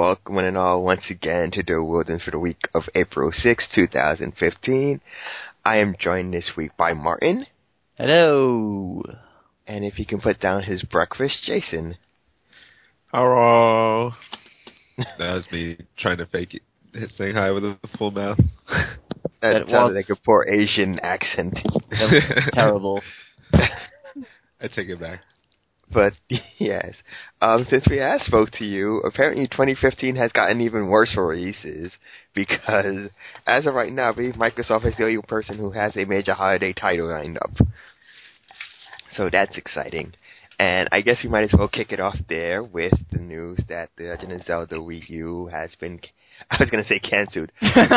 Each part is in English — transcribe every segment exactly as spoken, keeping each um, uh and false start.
welcome one and all once again to the Wilderness for the week of April sixth, twenty fifteen. I am joined this week by Martin. Hello. And if he can put down his breakfast, Jason. Hello. That was me trying to fake it, saying hi with a full mouth. That, that sounded was... like a poor Asian accent. That was terrible. I take it back. But, yes, um, since we last spoke to you, apparently twenty fifteen has gotten even worse for releases, because as of right now, I believe Microsoft is the only person who has a major holiday title lined up. So that's exciting. And I guess we might as well kick it off there with the news that The Legend of Zelda Wii U has been, I was going to say canceled.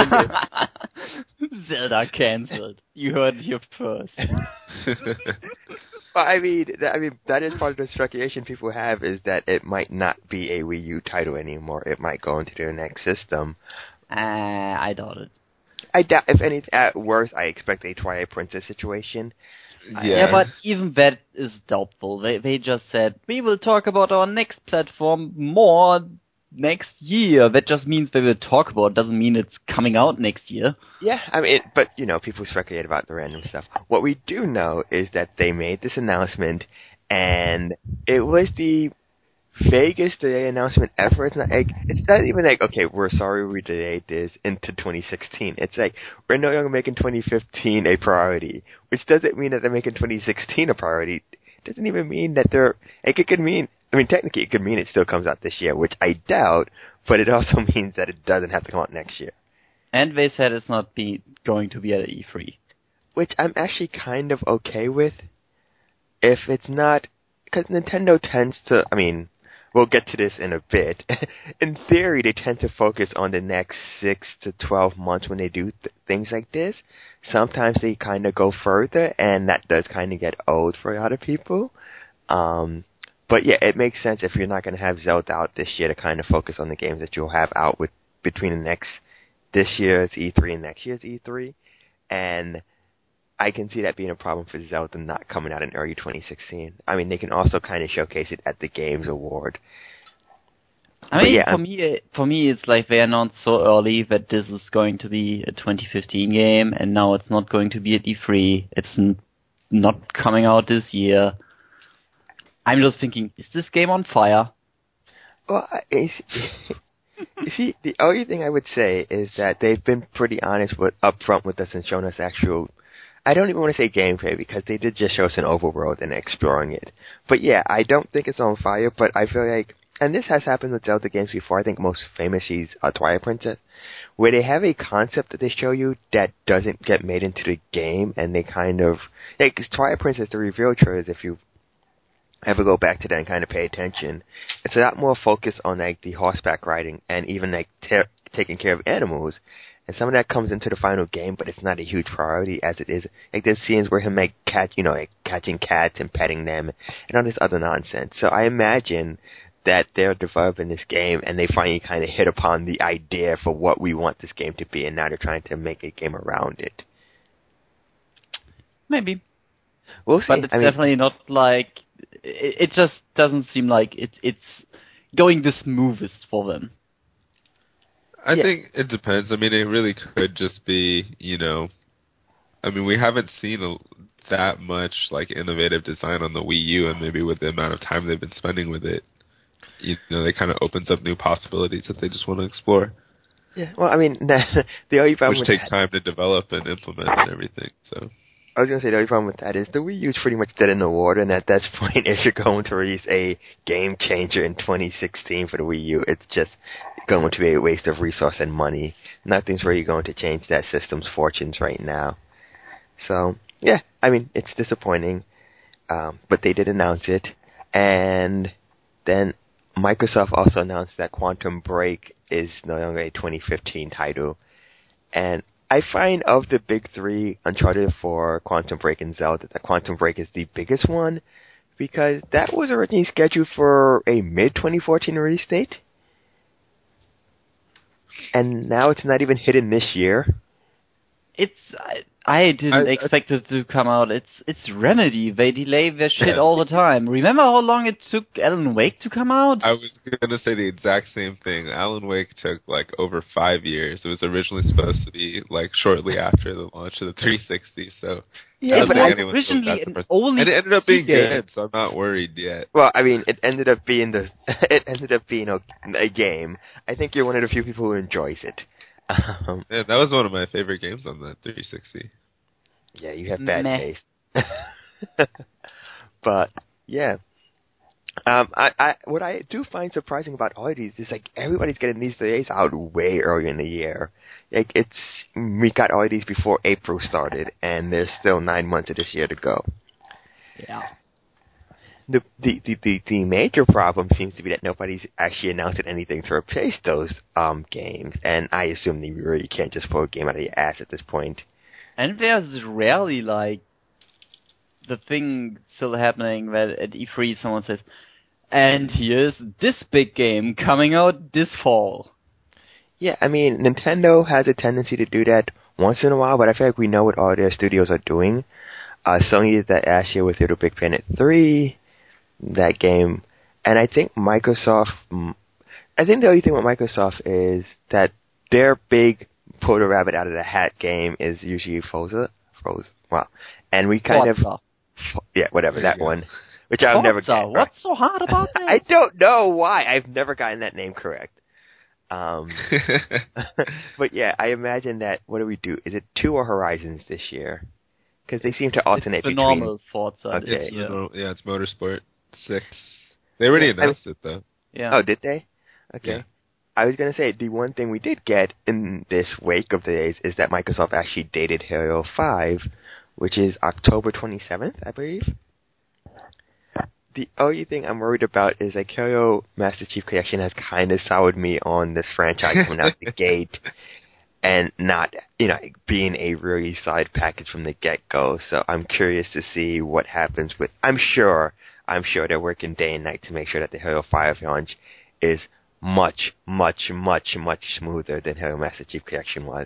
Zelda canceled. You heard it here first. Well, I mean, that, I mean, that is part of the speculation people have, is that it might not be a Wii U title anymore. It might go into their next system. Uh, I doubt it. I doubt, if anything, at worst, I expect a Twilight Princess situation. Yeah. yeah, but even that is doubtful. They they just said, we will talk about our next platform more next year. That just means they will talk about it. Doesn't mean it's coming out next year. Yeah, I mean, it, but, you know, people speculate about the random stuff. What we do know is that they made this announcement, and it was the vaguest delay announcement ever. It's not like, it's not even like, okay, we're sorry we delayed this into twenty sixteen. It's like, we're no longer making twenty fifteen a priority, which doesn't mean that they're making twenty sixteen a priority. It doesn't even mean that they're, like, it could mean, I mean, technically it could mean it still comes out this year, which I doubt, but it also means that it doesn't have to come out next year. And they said it's not be going to be at E three. Which I'm actually kind of okay with. If it's not, because Nintendo tends to, I mean, we'll get to this in a bit. In theory, they tend to focus on the next six to twelve months when they do th- things like this. Sometimes they kind of go further, and that does kind of get old for a lot of people. Um, but yeah, it makes sense if you're not going to have Zelda out this year to kind of focus on the games that you'll have out with between the next, this year's E three and next year's E three. And I can see that being a problem for Zelda not coming out in early twenty sixteen. I mean, they can also kind of showcase it at the Games Award. I But mean, yeah, for um, me, for me, it's like they announced so early that this is going to be a twenty fifteen game, and now it's not going to be at E three. It's n- not coming out this year. I'm just thinking, is this game on fire? well, I- it's, you see, the only thing I would say is that they've been pretty honest with upfront with us and shown us actual. I don't even want to say gameplay, because they did just show us an overworld and exploring it. But yeah, I don't think it's on fire, but I feel like, and this has happened with Zelda games before, I think most famously is uh, Twilight Princess, where they have a concept that they show you that doesn't get made into the game, and they kind of, like, cause Twilight Princess, the reveal trailers, if you ever go back to that and kind of pay attention, it's a lot more focused on, like, the horseback riding, and even, like, ter- taking care of animals. And some of that comes into the final game, but it's not a huge priority as it is. Like, there's scenes where him, like, catch, you know, like, catching cats and petting them and all this other nonsense. So I imagine that they're developing this game and they finally kind of hit upon the idea for what we want this game to be, and now they're trying to make a game around it. Maybe. We'll see. But it's I mean, definitely not like, it, it just doesn't seem like it, it's going the smoothest for them. I Yeah. think it depends. I mean, it really could just be, you know, I mean, we haven't seen a, that much, like, innovative design on the Wii U, and maybe with the amount of time they've been spending with it, you know, it kind of opens up new possibilities that they just want to explore. Yeah, well, I mean, the only problem Which with takes that, time to develop and implement and everything, so. I was going to say the only problem with that is the Wii U is pretty much dead in the water, and at that point, if you're going to release a game changer in twenty sixteen for the Wii U, it's just going to be a waste of resource and money. Nothing's really going to change that system's fortunes right now. So, yeah, I mean, it's disappointing, um, but they did announce it, and then Microsoft also announced that Quantum Break is no longer a twenty fifteen title, and I find of the big three, Uncharted four, Quantum Break, and Zelda, that Quantum Break is the biggest one, because that was originally scheduled for a mid twenty fourteen release date, and now it's not even hidden this year. It's, I, I didn't I- I- expect it to come out. It's it's Remedy. They delay their shit Yeah. all the time. Remember how long it took Alan Wake to come out? I was gonna say the exact same thing. Alan Wake took like over five years. It was originally supposed to be like shortly after the launch of the three sixty. So Yeah, I don't but think I- anyone was originally that an surprised. only And it ended up P C being game. good, so I'm not worried yet. Well, I mean, it ended up being the it ended up being a, a game. I think you're one of the few people who enjoys it. Um, Yeah, that was one of my favorite games on that three sixty. yeah, you have bad Meh. taste. But yeah, um, I, I what I do find surprising about all of these is like everybody's getting these days out way early in the year. Like it's we got all of these before April started, and there's still nine months of this year to go. Yeah. The, the, the, the, the major problem seems to be that nobody's actually announced anything to replace those um, games, and I assume they really can't just pull a game out of your ass at this point. And there's rarely like the thing still happening that at E three someone says, and here's this big game coming out this fall. Yeah, I mean, Nintendo has a tendency to do that once in a while, but I feel like we know what all their studios are doing. Uh, Sony did that last year with Little Big Planet three, that game, and I think Microsoft, I think the only thing with Microsoft is that their big pull the rabbit out of the hat game is usually Forza, Forza, well, and we kind Forza. of, yeah, whatever, There that you go. one, which I've never Forza, gotten. what's so hard about that? I don't know why, I've never gotten that name correct. Um, but yeah, I imagine that, what do we do? Is it two or Horizons this year? Because they seem to alternate it's the between... normal Forza Okay. this It's year. the- yeah, it's Motorsport six. They already Yeah, I announced it though. Yeah. Oh, did they? Okay. Yeah. I was going to say, the one thing we did get in this wake of the days is that Microsoft actually dated Halo five, which is October twenty-seventh, I believe. The only thing I'm worried about is that Halo Master Chief Collection has kind of soured me on this franchise coming out the gate and not, you know, being a really side package from the get-go. So I'm curious to see what happens with... I'm sure, I'm sure they're working day and night to make sure that the Halo five launch is much, much, much, much smoother than Halo Master Chief Collection was.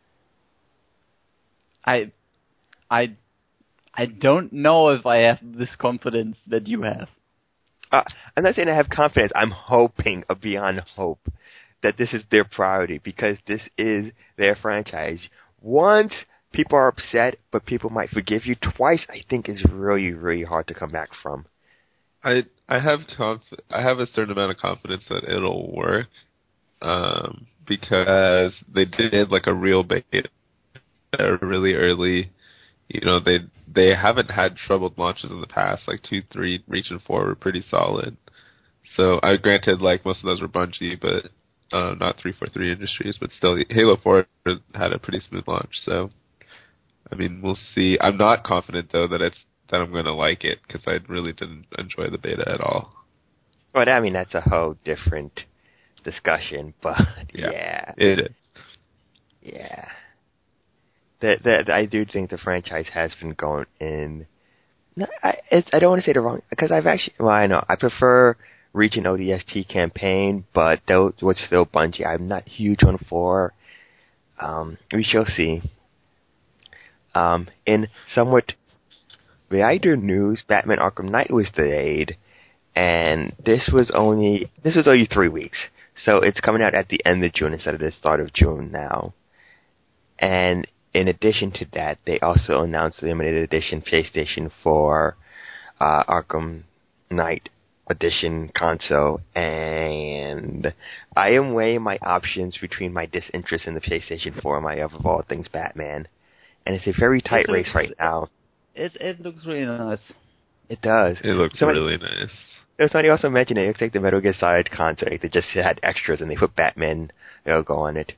I, I, I don't know if I have this confidence that you have. Uh, I'm not saying I have confidence. I'm hoping, uh, beyond hope, that this is their priority because this is their franchise. Once people are upset, but people might forgive you. Twice, I think, is really, really hard to come back from. I I have conf- I have a certain amount of confidence that it'll work, um, because they did like a real beta really early. You know, they they haven't had troubled launches in the past. Like two, three, Reach and four were pretty solid. So I granted, like most of those were Bungie, but uh, not three forty-three Industries. But still, Halo four had a pretty smooth launch. So I mean, we'll see. I'm not confident though that it's that I'm going to like it because I really didn't enjoy the beta at all. Well, I mean, that's a whole different discussion, but Yeah, yeah. it is. Yeah. The, the, I do think the franchise has been going in... No, I, it's, I don't want to say the wrong... Because I've actually... Well, I know. I prefer Reach and O D S T campaign, but those was still Bungie. I'm not huge on four. Um, we shall see. Um, in somewhat lighter news, Batman Arkham Knight was delayed, and this was only... This was only three weeks. So it's coming out at the end of June instead of the start of June now. And in addition to that, they also announced the limited edition PlayStation four uh, Arkham Knight Edition console, and I am weighing my options between my disinterest in the PlayStation four and my love of all things Batman, and it's a very tight It race looks- right now. It it looks really nice. It does. It looks Somebody, really nice. somebody also mentioned it looks like the Metal Gear Solid console. Like they just had extras and they put Batman logo on it.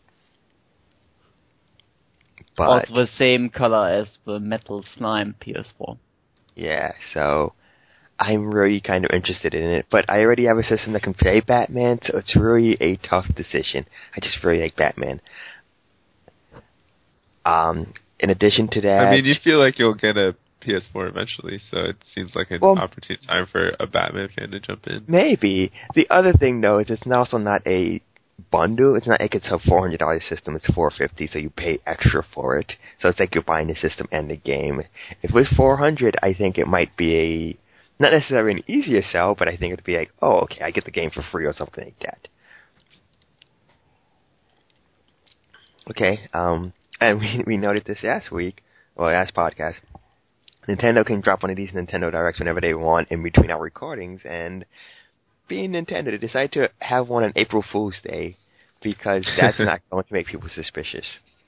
But Also the same color as the Metal Slime P S four. yeah, so I'm really kind of interested in it, but I already have a system that can play Batman, so it's really a tough decision. I just really like Batman. Um, in addition to that... I mean, you feel like you'll get a P S four eventually, so it seems like an Well, opportune time for a Batman fan to jump in. Maybe. The other thing, though, is it's also not a bundle. It's not like it's a four hundred dollars system. It's four hundred fifty dollars, so you pay extra for it. So it's like you're buying the system and the game. If it was four hundred dollars, I think it might be a not necessarily an easier sell, but I think it'd be like, oh, okay, I get the game for free or something like that. Okay, um, and we we noted this last week, or last podcast. Nintendo can drop one of these Nintendo Directs whenever they want in between our recordings, and being Nintendo, they decided to have one on April Fool's Day because that's not going to make people suspicious.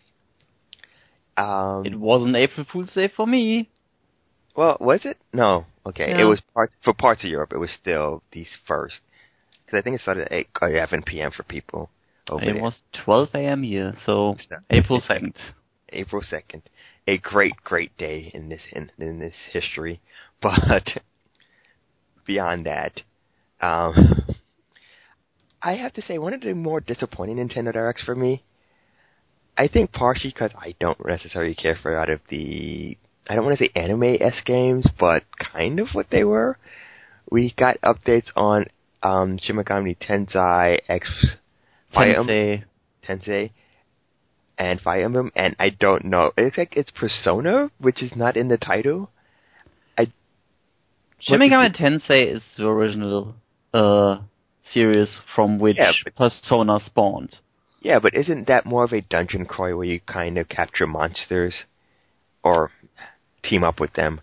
Um, it wasn't April Fool's Day for me. Well, was it? No. Okay, yeah. It was part, for parts of Europe. It was still the first, because I think it started at eleven p.m. for people. Over it there. was twelve a.m. here, so April second. April second, a great, great day in this in, in this history. But beyond that, um, I have to say one of the more disappointing Nintendo Directs for me. I think partially because I don't necessarily care for a lot of the I don't want to say anime-esque games, but kind of what they were. We got updates on um, Shin Megami Tensei X. Fire Tensei. Tensei and Fire Emblem, and I don't know. It looks like it's Persona, which is not in the title. I Shin Megami Tensei is the original uh, series from which yeah, but, Persona spawned. Yeah, but isn't that more of a dungeon crawl where you kind of capture monsters or team up with them?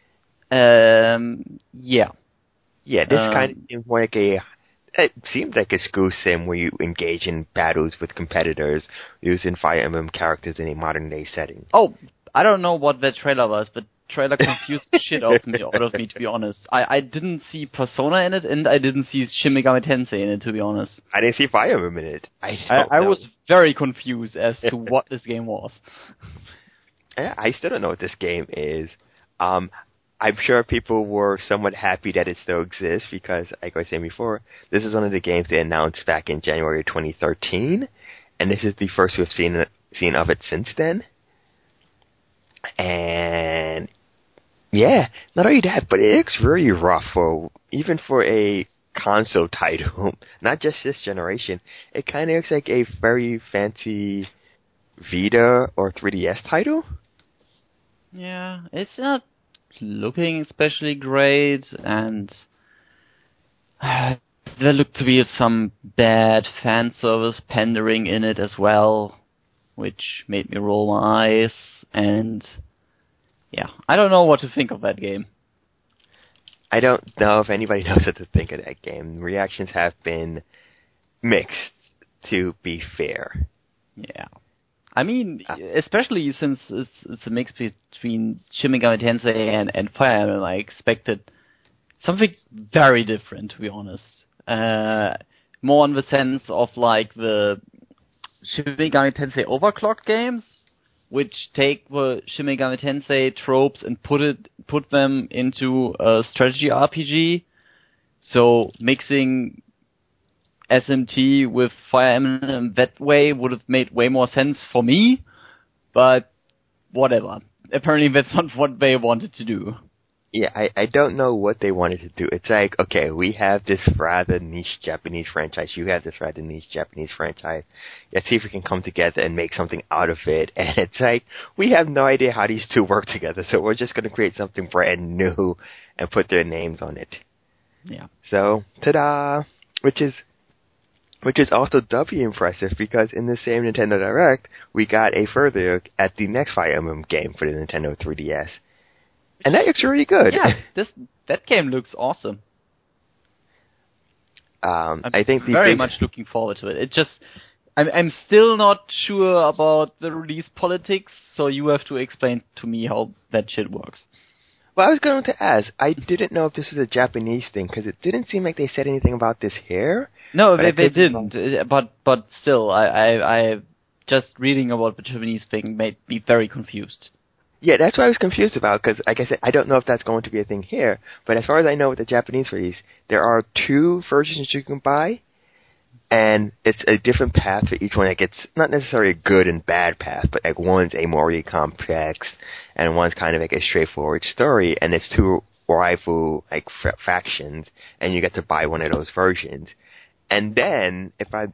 Um, yeah. Yeah, this um, kind of seems more like a... It seems like a school sim where you engage in battles with competitors using Fire Emblem characters in a modern-day setting. Oh, I don't know what that trailer was, but trailer confused the shit out of me, out of me, to be honest. I, I didn't see Persona in it, and I didn't see Shin Megami Tensei in it, to be honest. I didn't see Fire Emblem in it. I, I, I know. was very confused as to what this game was. I still don't know what this game is. Um, I'm sure people were somewhat happy that it still exists because, like I was saying before, this is one of the games they announced back in January twenty thirteen, and this is the first we've seen seen of it since then. And yeah, not only that, but it looks really rough for even for a console title, not just this generation. It kind of looks like a very fancy Vita or three D S title. Yeah, it's not looking especially great, and uh, there looked to be some bad fan service pandering in it as well, which made me roll my eyes, and yeah, I don't know what to think of that game. I don't know if anybody knows what to think of that game. Reactions have been mixed, to be fair. Yeah. I mean, uh, especially since it's, it's a mix between Shin Megami Tensei and, and Fire Emblem, I expected something very different, to be honest. Uh, more in the sense of like the Shin Megami Tensei Overclocked games, which take the Shin Megami Tensei tropes and put it put them into a strategy R P G. So mixing S M T with Fire Emblem that way would have made way more sense for me, but whatever. Apparently that's not what they wanted to do. Yeah, I, I don't know what they wanted to do. It's like, okay, we have this rather niche Japanese franchise. You have this rather niche Japanese franchise. Let's see if we can come together and make something out of it. And it's like, we have no idea how these two work together, so we're just going to create something brand new and put their names on it. Yeah. So, ta-da! Which is... Which is also doubly impressive because in the same Nintendo Direct, we got a further look at the next Fire Emblem game for the Nintendo three D S. And that looks really good. Yeah, this that game looks awesome. Um, I'm I think the very big... much looking forward to it. It just, I'm, I'm still not sure about the release politics, so you have to explain to me how that shit works. Well, I was going to ask. I didn't know if this was a Japanese thing because it didn't seem like they said anything about this here. No, they, they didn't. But but still, I, I I just reading about the Japanese thing made me very confused. Yeah, that's what I was confused about because, like I said, I don't know if that's going to be a thing here. But as far as I know with the Japanese release, there are two versions you can buy, and it's a different path for each one. Like it's not necessarily a good and bad path, but like one's a more complex, and one's kind of like a straightforward story, and it's two rival like f- factions, and you get to buy one of those versions. And then, if I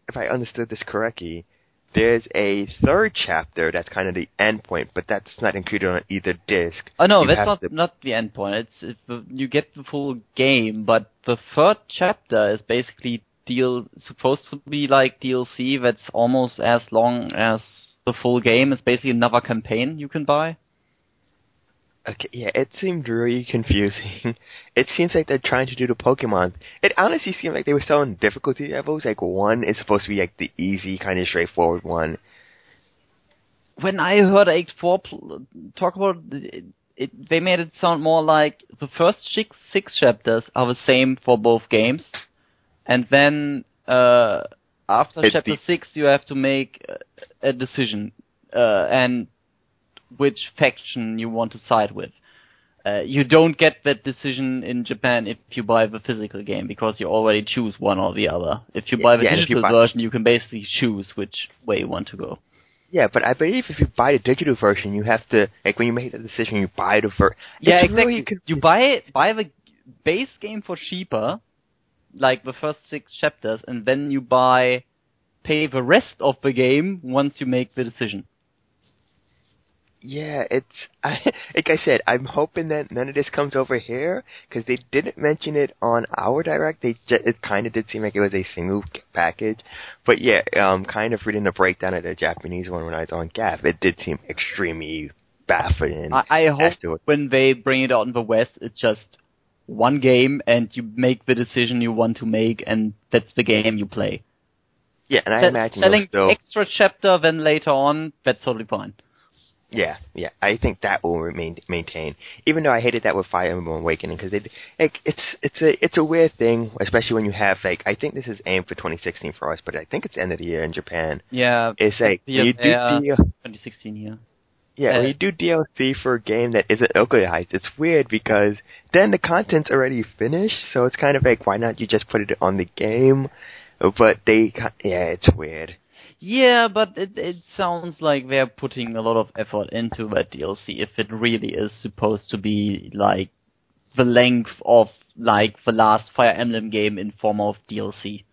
if I understood this correctly, there's a third chapter that's kind of the end point, but that's not included on either disc. Oh no, You that's have not to- not the end point. It's, it's the, you get the full game, but the third chapter is basically deal supposed to be like D L C that's almost as long as the full game. It's basically another campaign you can buy. Okay, yeah, it seemed really confusing. It seems like they're trying to do the Pokemon. It honestly seemed like they were selling difficulty levels. Like, one is supposed to be like the easy, kind of straightforward one. When I heard X four pl- talk about it, it, they made it sound more like the first six, six chapters are the same for both games, and then uh, after It's chapter the- six you have to make a decision, uh, and which faction you want to side with. Uh, you don't get that decision in Japan if you buy the physical game, because you already choose one or the other. If you buy the Yeah, and if you digital buy- version, you can basically choose which way you want to go. Yeah, but I believe if you buy the digital version, you have to, like, when you make the decision, you buy the ver- Yeah, it's exactly. Really you buy it, buy the base game for cheaper, like the first six chapters, and then you buy, pay the rest of the game once you make the decision. Yeah, it's I, like I said. I'm hoping that none of this comes over here because they didn't mention it on our direct. They just, it kind of did seem like it was a single package, but yeah, um, kind of reading the breakdown of the Japanese one when I was on G A F, it did seem extremely baffling. I, I hope to, when they bring it out in the West, it's just one game and you make the decision you want to make, and that's the game you play. Yeah, and I Se- imagine selling still, extra chapter then later on, that's totally fine. Yeah, yeah, I think that will remain maintain. Even though I hated that with Fire Emblem Awakening, because they like it's it's a it's a weird thing, especially when you have like I think this is aimed for twenty sixteen for us, but I think it's end of the year in Japan. Yeah, It's like the when you do uh, D- twenty sixteen here. yeah, uh, when you do D L C for a game that isn't localized, it's weird because then the content's already finished, so it's kind of like why not you just put it on the game? But they yeah, it's weird. Yeah, but it it sounds like they're putting a lot of effort into that D L C if it really is supposed to be like the length of like the last Fire Emblem game in form of D L C.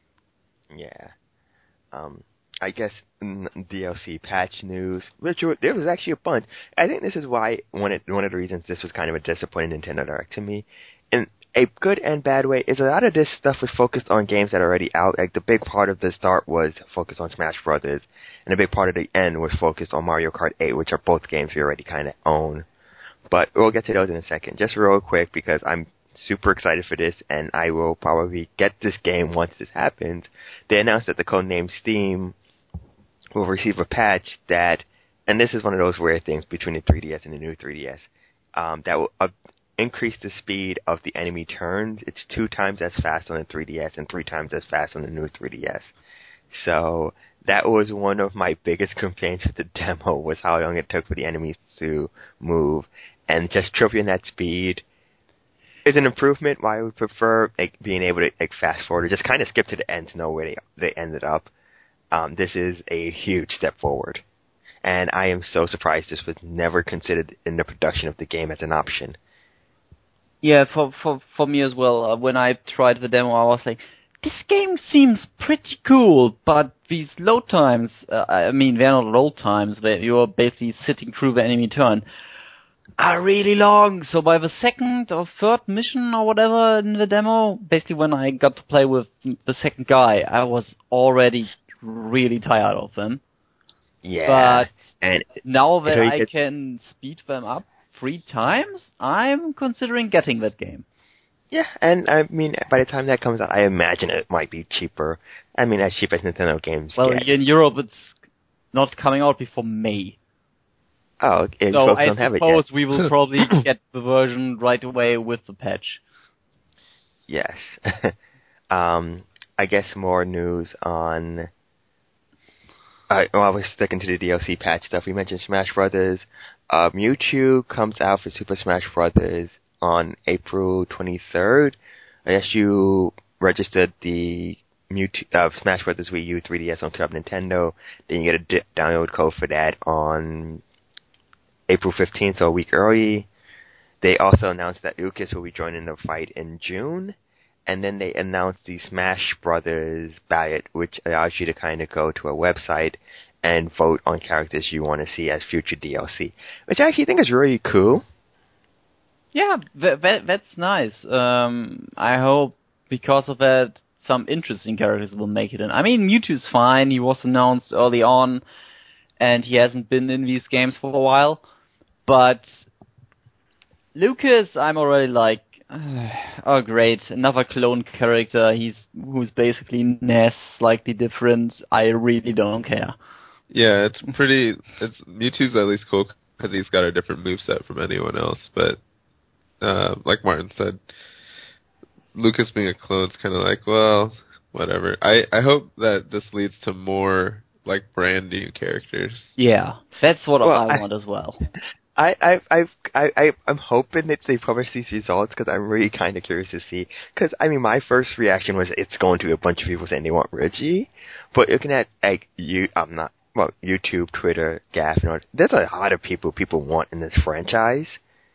Yeah. Um, I guess mm, D L C patch news, which were, there was actually a bunch. I think this is why one of, one of the reasons this was kind of a disappointing Nintendo Direct to me. In a good and bad way, is a lot of this stuff was focused on games that are already out. Like the big part of the start was focused on Smash Brothers, and a big part of the end was focused on Mario Kart eight, which are both games we already kind of own. But we'll get to those in a second. Just real quick, because I'm super excited for this, and I will probably get this game once this happens. They announced that the codename Steam will receive a patch that, and this is one of those weird things between the three D S and the new three D S, um, that will uh, increase the speed of the enemy turns. It's two times as fast on the three D S and three times as fast on the new three D S. So that was one of my biggest complaints with the demo, was how long it took for the enemies to move. And just tripling that speed is an improvement. Why I would prefer like being able to like fast forward or just kind of skip to the end to know where they they ended up. Um, this is a huge step forward, and I am so surprised this was never considered in the production of the game as an option. Yeah, for for for me as well. Uh, when I tried the demo, I was like, this game seems pretty cool, but these load times, uh, I mean, they're not load times, where you're basically sitting through the enemy turn, are really long. So by the second or third mission or whatever in the demo, basically when I got to play with the second guy, I was already really tired of them. Yeah, but and now that really I did- can speed them up three times, I'm considering getting that game. yeah, and I mean, by the time that comes out, I imagine it might be cheaper. I mean, as cheap as Nintendo games Well, get. in Europe, it's not coming out before May. Oh, and So folks I don't have it suppose yet. we will probably get the version right away with the patch. Yes. um, I guess more news on. Uh, well, we're sticking to the D L C patch stuff. We mentioned Smash Brothers. Uh, Mewtwo comes out for Super Smash Brothers on April twenty-third. I guess you registered the Mewtwo, uh, Smash Brothers Wii U three D S on Club Nintendo. Then you get a di- download code for that on April fifteenth, so a week early. They also announced that Lucas will be joining the fight in June. and then they announced the Smash Brothers ballot, which allows you to kind of go to a website and vote on characters you want to see as future D L C, which I actually think is really cool. Yeah, that, that, that's nice. Um, I hope because of that, some interesting characters will make it in. I mean, Mewtwo's fine. He was announced early on, and he hasn't been in these games for a while. But Lucas, I'm already like, oh great, another clone character. He's who's basically N E S, slightly different. I really don't care. Yeah, it's pretty. It's Mewtwo's at least cool because he's got a different moveset from anyone else. But uh, like Martin said, Lucas being a clone's kind of like, well, whatever. I, I hope that this leads to more like brand new characters. Yeah, that's what well, I, I want as well. I I I I I I'm hoping that they publish these results because I'm really kind of curious to see. Because I mean, my first reaction was it's going to be a bunch of people saying they want Reggie, but looking at like you, I'm not well YouTube, Twitter, Gaff, and all, there's a lot of people people want in this franchise.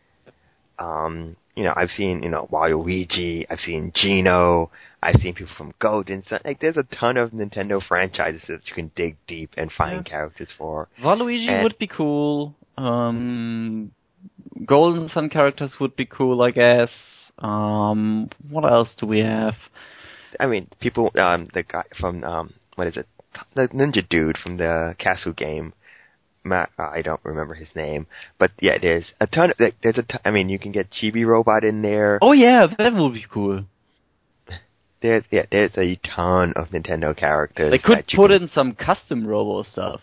Um. You know, I've seen, you know, Waluigi, I've seen Geno, I've seen people from Golden Sun. Like, there's a ton of Nintendo franchises that you can dig deep and find yeah. characters for. Waluigi and would be cool. Um, Golden Sun characters would be cool, I guess. Um, what else do we have? I mean, people, um, the guy from, um, what is it? The ninja dude from the Castle game. Matt, uh, I don't remember his name, but yeah, there's a ton of, like, there's a ton, I mean, you can get Chibi Robot in there. Oh yeah, that would be cool. There's, yeah, there's a ton of Nintendo characters. They could put can... in some custom Robo stuff.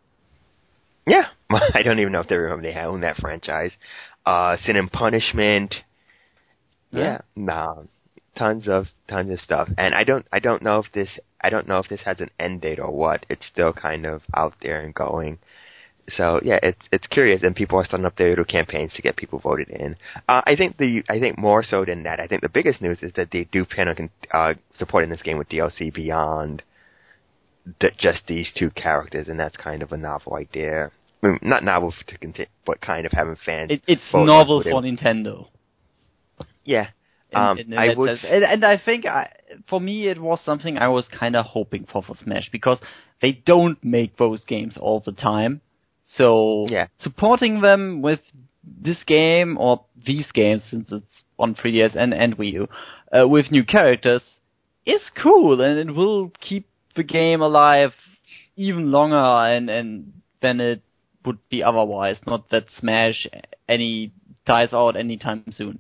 Yeah, I don't even know if they remember they own that franchise. Uh, Sin and Punishment. Yeah, yeah nah, tons of, tons of stuff. And I don't, I don't know if this, I don't know if this has an end date or what. It's still kind of out there and going. So yeah, it's it's curious, and people are starting up their little campaigns to get people voted in. Uh, I think the I think more so than that, I think the biggest news is that they do plan on uh, supporting this game with D L C beyond th- just these two characters, and that's kind of a novel idea. I mean, not novel to continue, but kind of having fans. It, it's novel for Nintendo. Yeah, in, um, in I would, and, and I think I, for me it was something I was kind of hoping for for Smash because they don't make those games all the time. So yeah. supporting them with this game or these games, since it's on three D S and, and Wii U, uh, with new characters is cool, and it will keep the game alive even longer and, and than it would be otherwise. Not that Smash any dies out anytime soon.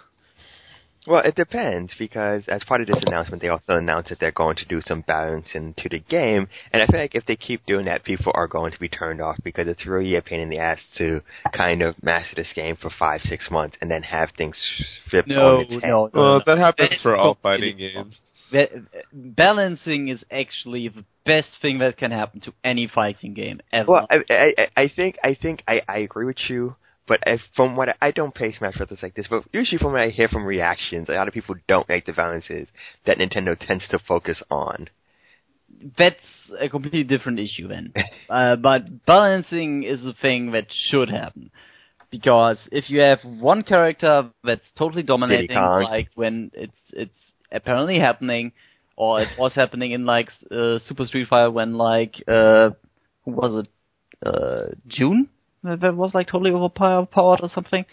Well, it depends, because as part of this announcement, they also announced that they're going to do some balancing to the game, and I feel like if they keep doing that, people are going to be turned off, because it's really a pain in the ass to kind of master this game for five, six months, and then have things flip no, on its head. No, no, well, no. that happens It's for all fighting games. That, balancing is actually the best thing that can happen to any fighting game ever. Well, I, I, I think, I think, I, I agree with you. But if, from what I, I don't play Smash Brothers like this, but usually from what I hear from reactions, a lot of people don't like the balances that Nintendo tends to focus on. That's a completely different issue then. uh, but balancing is a thing that should happen. Because if you have one character that's totally dominating, like when it's it's apparently happening, or it was happening in like uh, Super Street Fighter when like, uh, who was it, uh, June? That was like totally overpowered or something.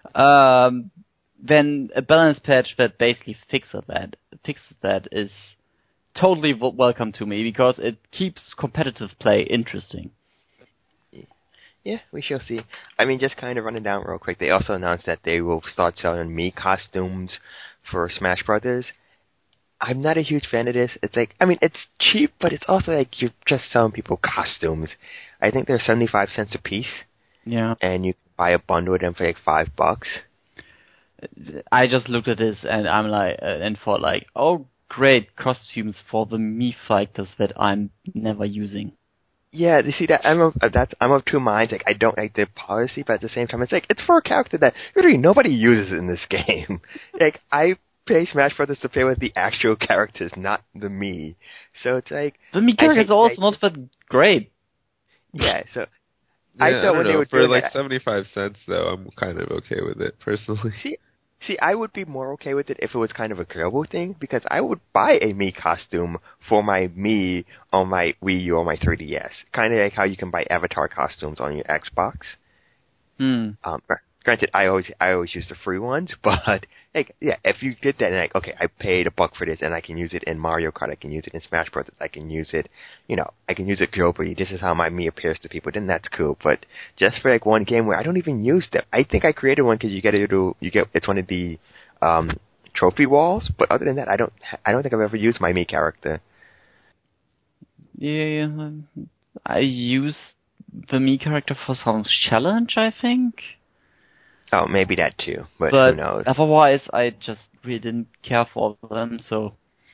Um, then a balance patch that basically fixes that, fixes that is totally w- welcome to me because it keeps competitive play interesting. Yeah, we shall see. I mean, just kind of running down real quick, they also announced that they will start selling Mii costumes for Smash Brothers. I'm not a huge fan of this. It's like, I mean, it's cheap, but it's also like you're just selling people costumes. I think they're seventy-five cents a piece. Yeah. And you can buy a bundle with them for like five bucks. I just looked at this and I'm like, uh, and thought like, oh, great costumes for the Mii fighters that I'm never using. Yeah, you see that I'm of that I'm of two minds. Like, I don't like the policy, but at the same time, it's like it's for a character that literally nobody uses in this game. Like, I pay Smash Brothers to play with the actual characters, not the Mii. So it's like the Mii characters are also not that great. Yeah, so. Yeah, I I thought don't when know. they were For doing like that, seventy-five cents, though, I'm kind of okay with it, personally. See, See, I would be more okay with it if it was kind of a global thing, because I would buy a Mii costume for my Mii on my Wii U or my three D S. Kind of like how you can buy avatar costumes on your Xbox. Hmm. Um, granted, I always I always use the free ones, but like, yeah, if you did that and like, okay, I paid a buck for this and I can use it in Mario Kart, I can use it in Smash Bros, I can use it, you know, I can use it globally. This is how my Mii appears to people. Then that's cool. But just for like one game where I don't even use them, I think I created one because you get it to you get it's one of the um, trophy walls. But other than that, I don't I don't think I've ever used my Mii character. Yeah, I use the Mii character for some challenge, I think. Oh, maybe that too, but, but who knows? Otherwise, I just really didn't care for them, so...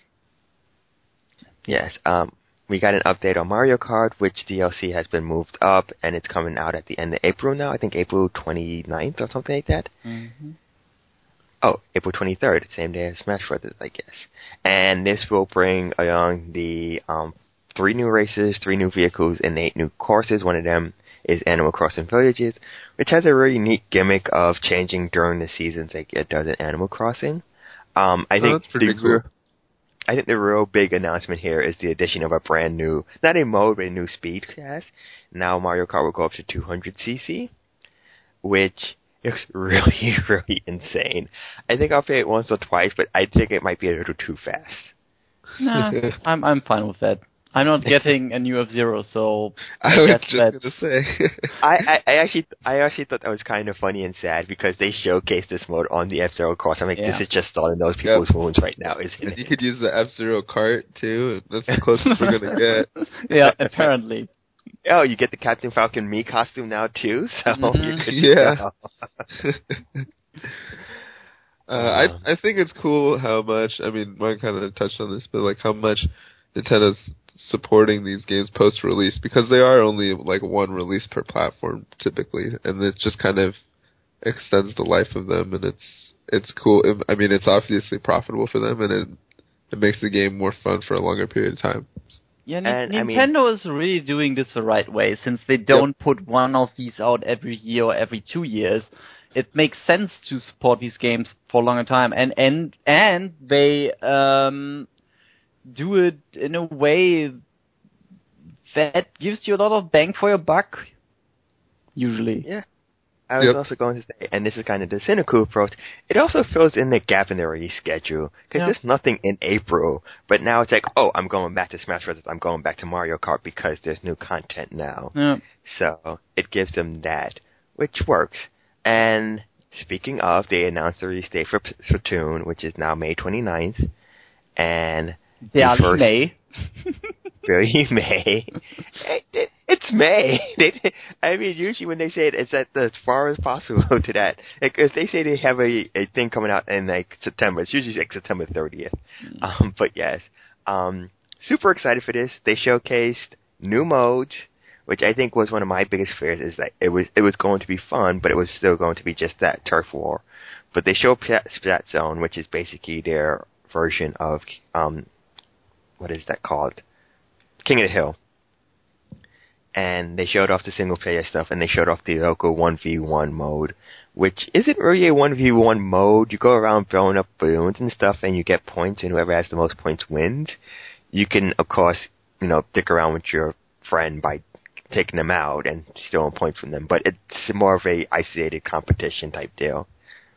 Yes, um, we got an update on Mario Kart, which D L C has been moved up, and it's coming out at the end of April now, I think April twenty-ninth or something like that. Mm-hmm. Oh, April twenty-third, same day as Smash Bros, I guess. And this will bring along the um, three new races, three new vehicles, and eight new courses. One of them is Animal Crossing Villages, which has a really neat gimmick of changing during the seasons like it does in Animal Crossing. Um, I oh, think that's pretty the, cool. I think the real big announcement here is the addition of a brand new, not a mode, but a new speed class. Now Mario Kart will go up to two hundred c c, which is really, really insane. I think I'll play it once or twice, but I think it might be a little too fast. Nah, I'm I'm fine with that. I'm not getting a new F-Zero, so I, I was guess just that's... gonna say. I, I, I actually I actually thought that was kind of funny and sad because they showcased this mode on the F-Zero course. I'm like, Yeah. this is just stalling those people's Yep. wounds right now, isn't it? You could use the F-Zero cart too. That's the closest we're gonna get. Yeah, apparently. Oh, you get the Captain Falcon Mii costume now too, so Mm-hmm. you could Yeah. go. uh, I I think it's cool how much. I mean, Mike kind of touched on this, but like how much Nintendo's supporting these games post-release, because they are only like one release per platform typically, and it just kind of extends the life of them, and it's it's cool. I mean, it's obviously profitable for them, and it it makes the game more fun for a longer period of time. Yeah, Ni- And, I mean- Nintendo is really doing this the right way, since they don't put one of these out every year or every two years. It makes sense to support these games for a longer time, and and and they um. do it in a way that gives you a lot of bang for your buck, usually. Yeah. I was Yep. also going to say, and this is kind of the cynical approach, it also fills in the gap in the release schedule, because Yeah. there's nothing in April, but now it's like, oh, I'm going back to Smash Bros., I'm going back to Mario Kart because there's new content now. Yeah. So it gives them that, which works. And speaking of, they announced the release date for P- Splatoon, which is now May twenty-ninth, and Barely first- May. Barely May. It, it, it's May. They, I mean, usually when they say it, it's at the, as far as possible to that. Like, if they say they have a, a thing coming out in like September, it's usually like September thirtieth. Mm. Um, but yes, um, super excited for this. They showcased new modes, which I think was one of my biggest fears. Is that it was it was going to be fun, but it was still going to be just that turf war. But they showed Splat, Splat Zone, which is basically their version of um, what is that called? King of the Hill. And they showed off the single player stuff, and they showed off the local one v one mode, which isn't really a one v one mode. You go around throwing up balloons and stuff, and you get points, and whoever has the most points wins. You can, of course, you know, dick around with your friend by taking them out and stealing points from them, but it's more of a isolated competition type deal.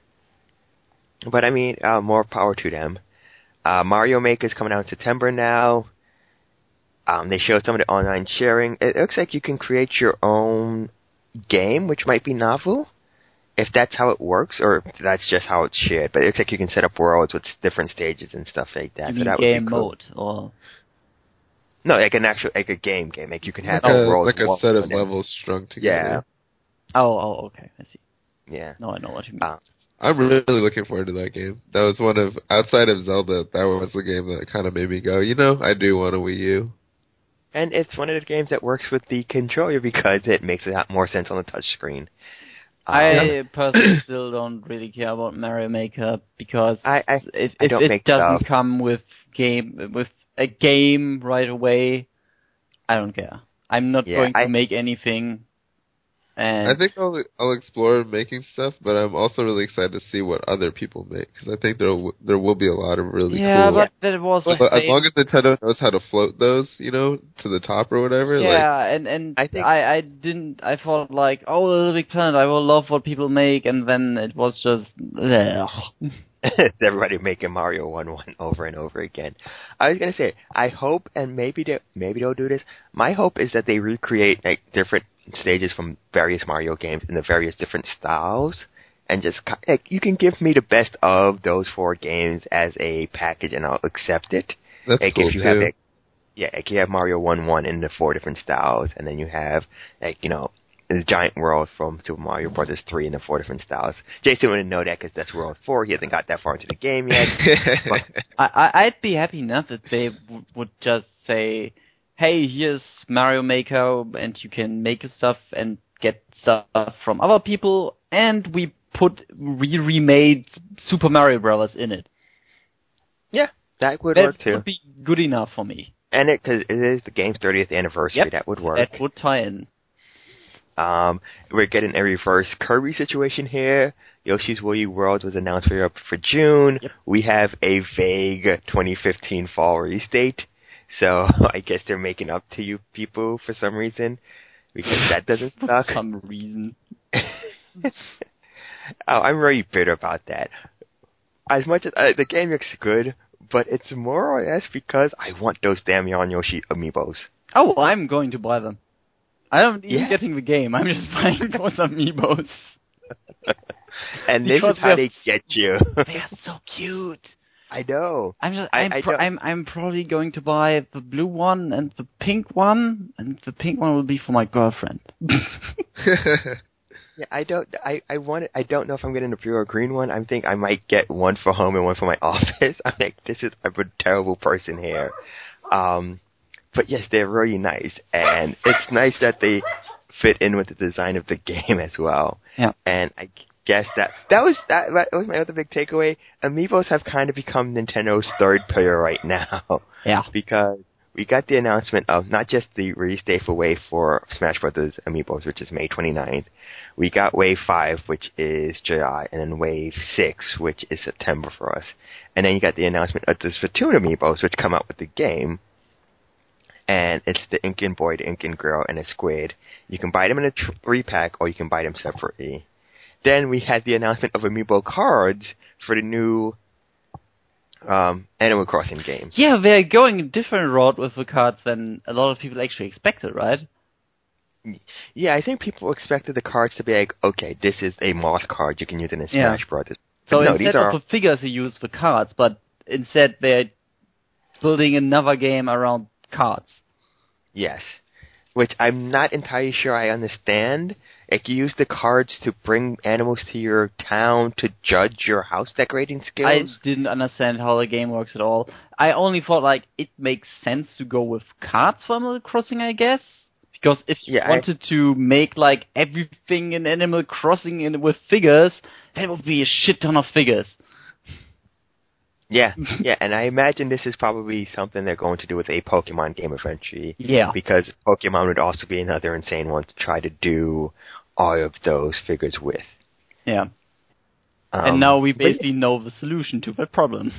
But I mean, uh, more power to them. Uh, Mario Maker's coming out in September now. Um, they showed some of the online sharing. It looks like you can create your own game, which might be novel, if that's how it works, or if that's just how it's shared. But it looks like you can set up worlds with different stages and stuff like that. You so mean that game would be cool. mode, or... No, like an actual, like a game game. Like you can have Like a a, world like a one set of and then- levels strung together. Oh, oh, okay, I see. Yeah. No, I know what you mean. Um, I'm really looking forward to that game. That was one of, outside of Zelda, that was the game that kind of made me go, you know, I do want a Wii U. and it's one of the games that works with the controller because it makes a lot more sense on the touch screen. Um, I personally still don't really care about Mario Maker because I- I- if, I if don't it make doesn't stuff. come with game with a game right away, I don't care. I'm not Yeah, going to I- make anything. And I think I'll I'll explore making stuff, but I'm also really excited to see what other people make because I think there will, there will be a lot of really yeah, cool. but that was But the as same. long as Nintendo knows how to float those, you know, to the top or whatever. Yeah, like, and and I think- I, I didn't. I thought like, oh, Little Big Planet, I will love what people make, and then it was just. Ugh. It's everybody making Mario one one over and over again. I was gonna say, I hope, and maybe they maybe they'll do this. My hope is that they recreate like different stages from various Mario games in the various different styles, and just ki- like you can give me the best of those four games as a package, and I'll accept it. that's Like cool if you too. have like, yeah, like you have Mario one one in the four different styles, and then you have like you know. The giant world from Super Mario Brothers three in the four different styles. Jason wouldn't know that because that's World four. He hasn't got that far into the game yet. But, I, I I'd be happy enough if they w- would just say, "Hey, here's Mario Maker, and you can make your stuff and get stuff from other people, and we put we remade Super Mario Brothers in it." yeah, that would That work too. would be good enough for me. And it because it is the game's thirtieth anniversary, Yep, that would work. that would tie in. Um, we're getting a reverse Kirby situation here. Yoshi's Woolly World was announced for for June. Yep. We have a vague twenty fifteen fall release date, so I guess they're making up to you people for some reason because that doesn't For suck. some reason. oh, I'm very bitter about that. As much as uh, the game looks good, but it's more or less because I want those damn Yon Yoshi amiibos. Oh, I'm going to buy them. I don't even Yeah. getting the game. I'm just buying for some amiibos. And this Because is how they're- they get you. They are so cute. I know. I'm just, I- I'm, I pro- don't- I'm, I'm probably going to buy the blue one and the pink one, and the pink one will be for my girlfriend. Yeah, I don't. I I want. It, I don't know if I'm getting the blue or green one. I think I might get one for home and one for my office. I'm like, this is I'm a terrible person here. Um, but yes, they're really nice, and it's nice that they fit in with the design of the game as well. Yeah. And I guess that that was that, that was my other big takeaway. Amiibos have kind of become Nintendo's third pillar right now. Yeah. Because we got the announcement of not just the release date for Wave four Smash Brothers Amiibos, which is May twenty-ninth. We got Wave five, which is July, and then Wave six, which is September for us. And then you got the announcement of the Splatoon Amiibos, which come out with the game. And it's the Incan Boy, the Incan Girl, and a Squid. You can buy them in a three-pack, or you can buy them separately. Then we had the announcement of Amiibo cards for the new um, Animal Crossing game. Yeah, they're going a different route with the cards than a lot of people actually expected, right? Yeah, I think people expected the cards to be like, okay, this is a moth card, you can use it in Yeah. Smash Brothers. So no, instead these are of the figures, you use the cards, but instead they're building another game around cards. yes, which I'm not entirely sure I understand. Like, you use the cards to bring animals to your town to judge your house decorating I skills. didn't understand how the game works at all. I only thought like it makes sense to go with cards for Animal Crossing, I guess. Because if you Yeah, I- wanted to make like everything in Animal Crossing in with figures, that would be a shit ton of figures. Yeah, yeah, and I imagine this is probably something they're going to do with a Pokemon game eventually. Yeah. Because Pokemon would also be another insane one to try to do all of those figures with. Yeah. Um, and now we but- basically know the solution to that problem.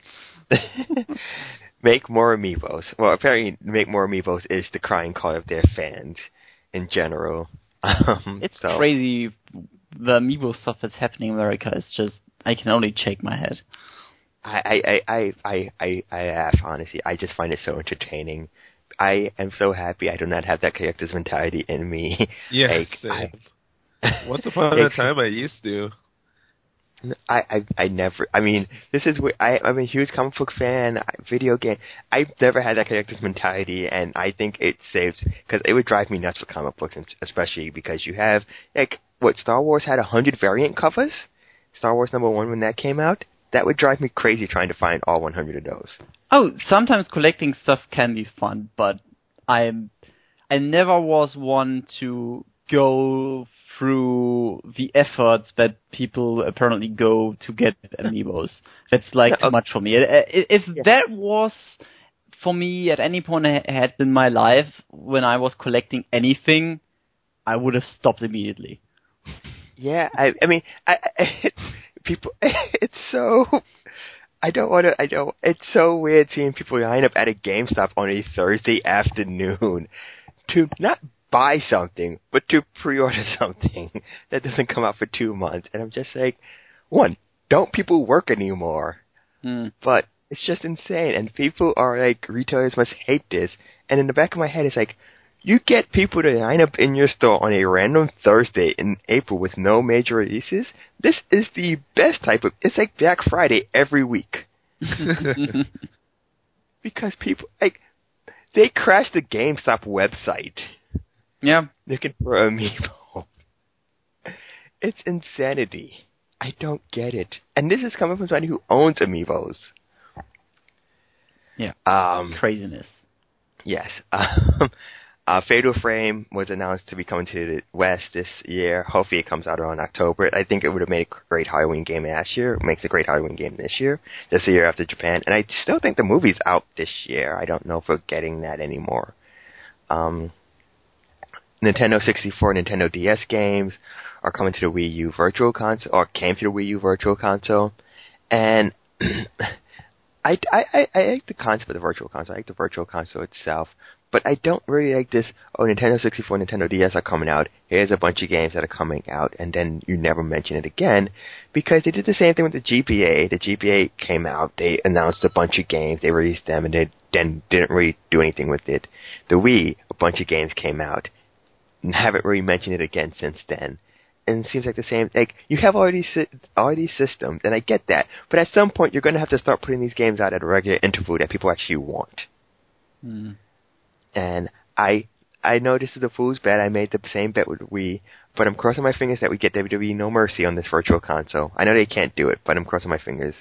Make more amiibos. Well, apparently, make more amiibos is the crying call of their fans in general. Um, It's so, crazy. The amiibo stuff that's happening in America is just, I can only shake my head. I, I, I, I, I, I laugh, honestly. I just find it so entertaining. I am so happy I do not have that collector's mentality in me. Yeah, like, same. I, Once upon a time, I used to. I, I, I never. I mean, this is where I, I'm a huge comic book fan. I, video game. I've never had that collector's mentality, and I think it saves because it would drive me nuts for comic books, especially because you have like what Star Wars had a hundred variant covers. Star Wars number one when that came out, that would drive me crazy trying to find all one hundred of those. Oh, sometimes collecting stuff can be fun, but I'm I never was one to go through the efforts that people apparently go to get amiibos. That's like too much for me. I- I- If that was for me at any point it had been my life when I was collecting anything, I would have stopped immediately. Yeah, I, I mean, I, I, people, it's so, I don't want to, I don't, it's so weird seeing people line up at a GameStop on a Thursday afternoon to not buy something, but to pre-order something that doesn't come out for two months. And I'm just like, one, don't people work anymore? Hmm. But it's just insane. And people are like, retailers must hate this. And in the back of my head, it's like, you get people to line up in your store on a random Thursday in April with no major releases? This is the best type of... It's like Black Friday every week. Because people... like they crashed the GameStop website. Yeah. Looking for Amiibo. It's insanity. I don't get it. And this is coming from somebody who owns Amiibos. Yeah. Um, Craziness. Yes. Um... Uh, Fatal Frame was announced to be coming to the West this year. Hopefully it comes out around October. I think it would have made a great Halloween game last year. It makes a great Halloween game this year, just a year after Japan. And I still think the movie's out this year. I don't know if we're getting that anymore. Um, Nintendo sixty-four and Nintendo D S games are coming to the Wii U Virtual Console, or came to the Wii U Virtual Console. And I, I, I, I like the concept of the Virtual Console. I like the Virtual Console itself. But I don't really like this, oh, Nintendo sixty-four and Nintendo D S are coming out. Here's a bunch of games that are coming out, and then you never mention it again. Because they did the same thing with the G B A. The G B A came out, they announced a bunch of games, they released them, and they then didn't really do anything with it. The Wii, a bunch of games came out, and haven't really mentioned it again since then. And it seems like the same, like, you have all these, all these systems, and I get that. But at some point, you're going to have to start putting these games out at a regular interval that people actually want. Hmm. And I I know this is a fool's bet. I made the same bet with Wii, but I'm crossing my fingers that we get W W E No Mercy on this Virtual Console. I know they can't do it, but I'm crossing my fingers.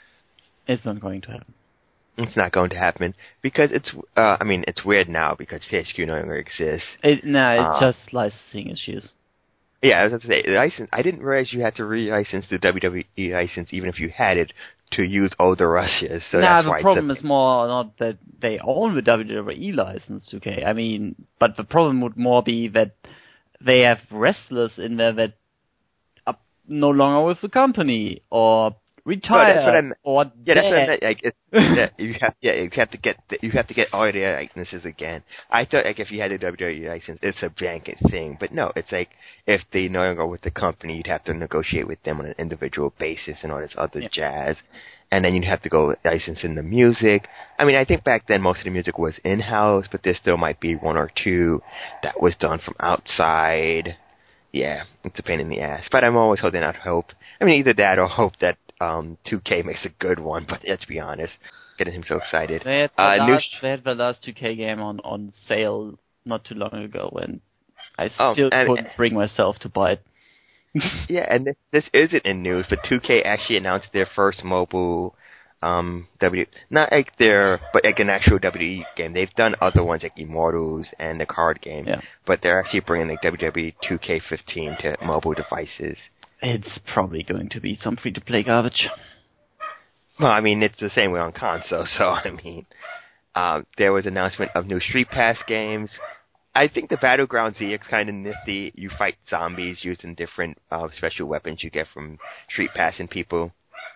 It's not going to happen. It's not going to happen because it's. Uh, I mean, it's weird now because T H Q no longer exists. It, no, it's uh, just licensing issues. Yeah, I was about to say, license. I didn't realize you had to re-license the W W E license even if you had it to use older Russias. So nah, that's the why problem it's is more not that they own the W W E license, okay? I mean, but the problem would more be that they have wrestlers in there that are no longer with the company or retired no, that's what I'm, or yeah, dead. that's what I meant. Like, it's, that you have, yeah, you have to get, the, you have to get all the licenses again. I thought like if you had a W W E license, it's a blanket thing, but no, it's like if they no longer with the company, you'd have to negotiate with them on an individual basis and all this other yeah. jazz, and then you'd have to go license in the music. I mean, I think back then most of the music was in house, but there still might be one or two that was done from outside. Yeah, it's a pain in the ass, but I'm always holding out hope. I mean, either that or hope that um, two K makes a good one, but let's be honest, getting him so excited. They had, the Uh, last, new... they had the last two K game on, on sale not too long ago, and I Oh, still and, couldn't bring myself to buy it. Yeah, and this, this isn't in news, but two K actually announced their first mobile um, W, not like their, but like an actual W W E game. They've done other ones like Immortals and the card game, Yeah. but they're actually bringing like W W E two K fifteen to mobile devices. It's probably going to be some free-to-play garbage. Well, I mean, it's the same way on console, so I mean, um, there was an announcement of new Street Pass games. I think the Battleground Z is kind of nifty. You fight zombies using different uh, special weapons you get from Street Passing people.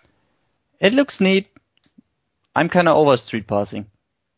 It looks neat. I'm kind of over street passing.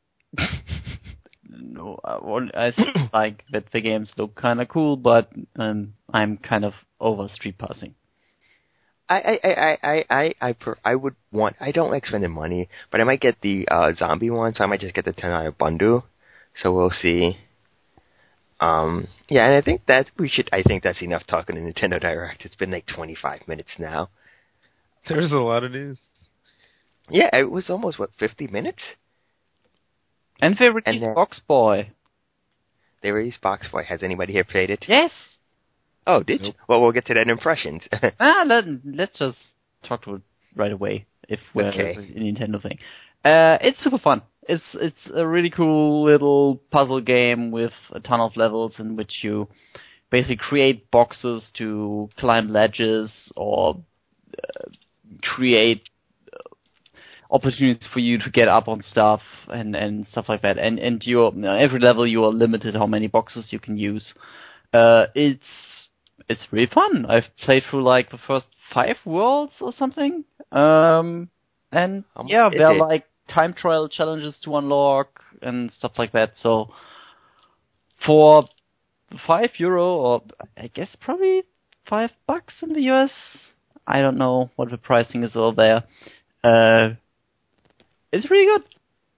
no, I, well, I still like that the games look kind of cool, but um, I'm kind of over street passing. I I I I I I, per, I would want. I don't like spending money, but I might get the uh, zombie one, so I might just get the ten dollar bundle. So we'll see. Um, yeah, and I think that we should. I think that's enough talking to Nintendo Direct. It's been like twenty-five minutes now. There's a lot of news. Yeah, it was almost what fifty minutes. And they released then, Box Boy. They released Box Boy. Has anybody here played it? Yes. Oh, did Nope. you? Well, we'll get to that in impressions. ah, let, let's just talk to it right away if we're Okay. a Nintendo thing. Uh, it's super fun. It's it's a really cool little puzzle game with a ton of levels in which you basically create boxes to climb ledges or uh, create opportunities for you to get up on stuff and, and stuff like that. And and you're, every level you are limited how many boxes you can use. Uh, it's it's really fun. I've played through like the first five worlds or something. Um, and How much yeah, is there are it? like time trial challenges to unlock and stuff like that. So for five euro, or I guess probably five bucks in the U S. I don't know what the pricing is over there. Uh, it's really good.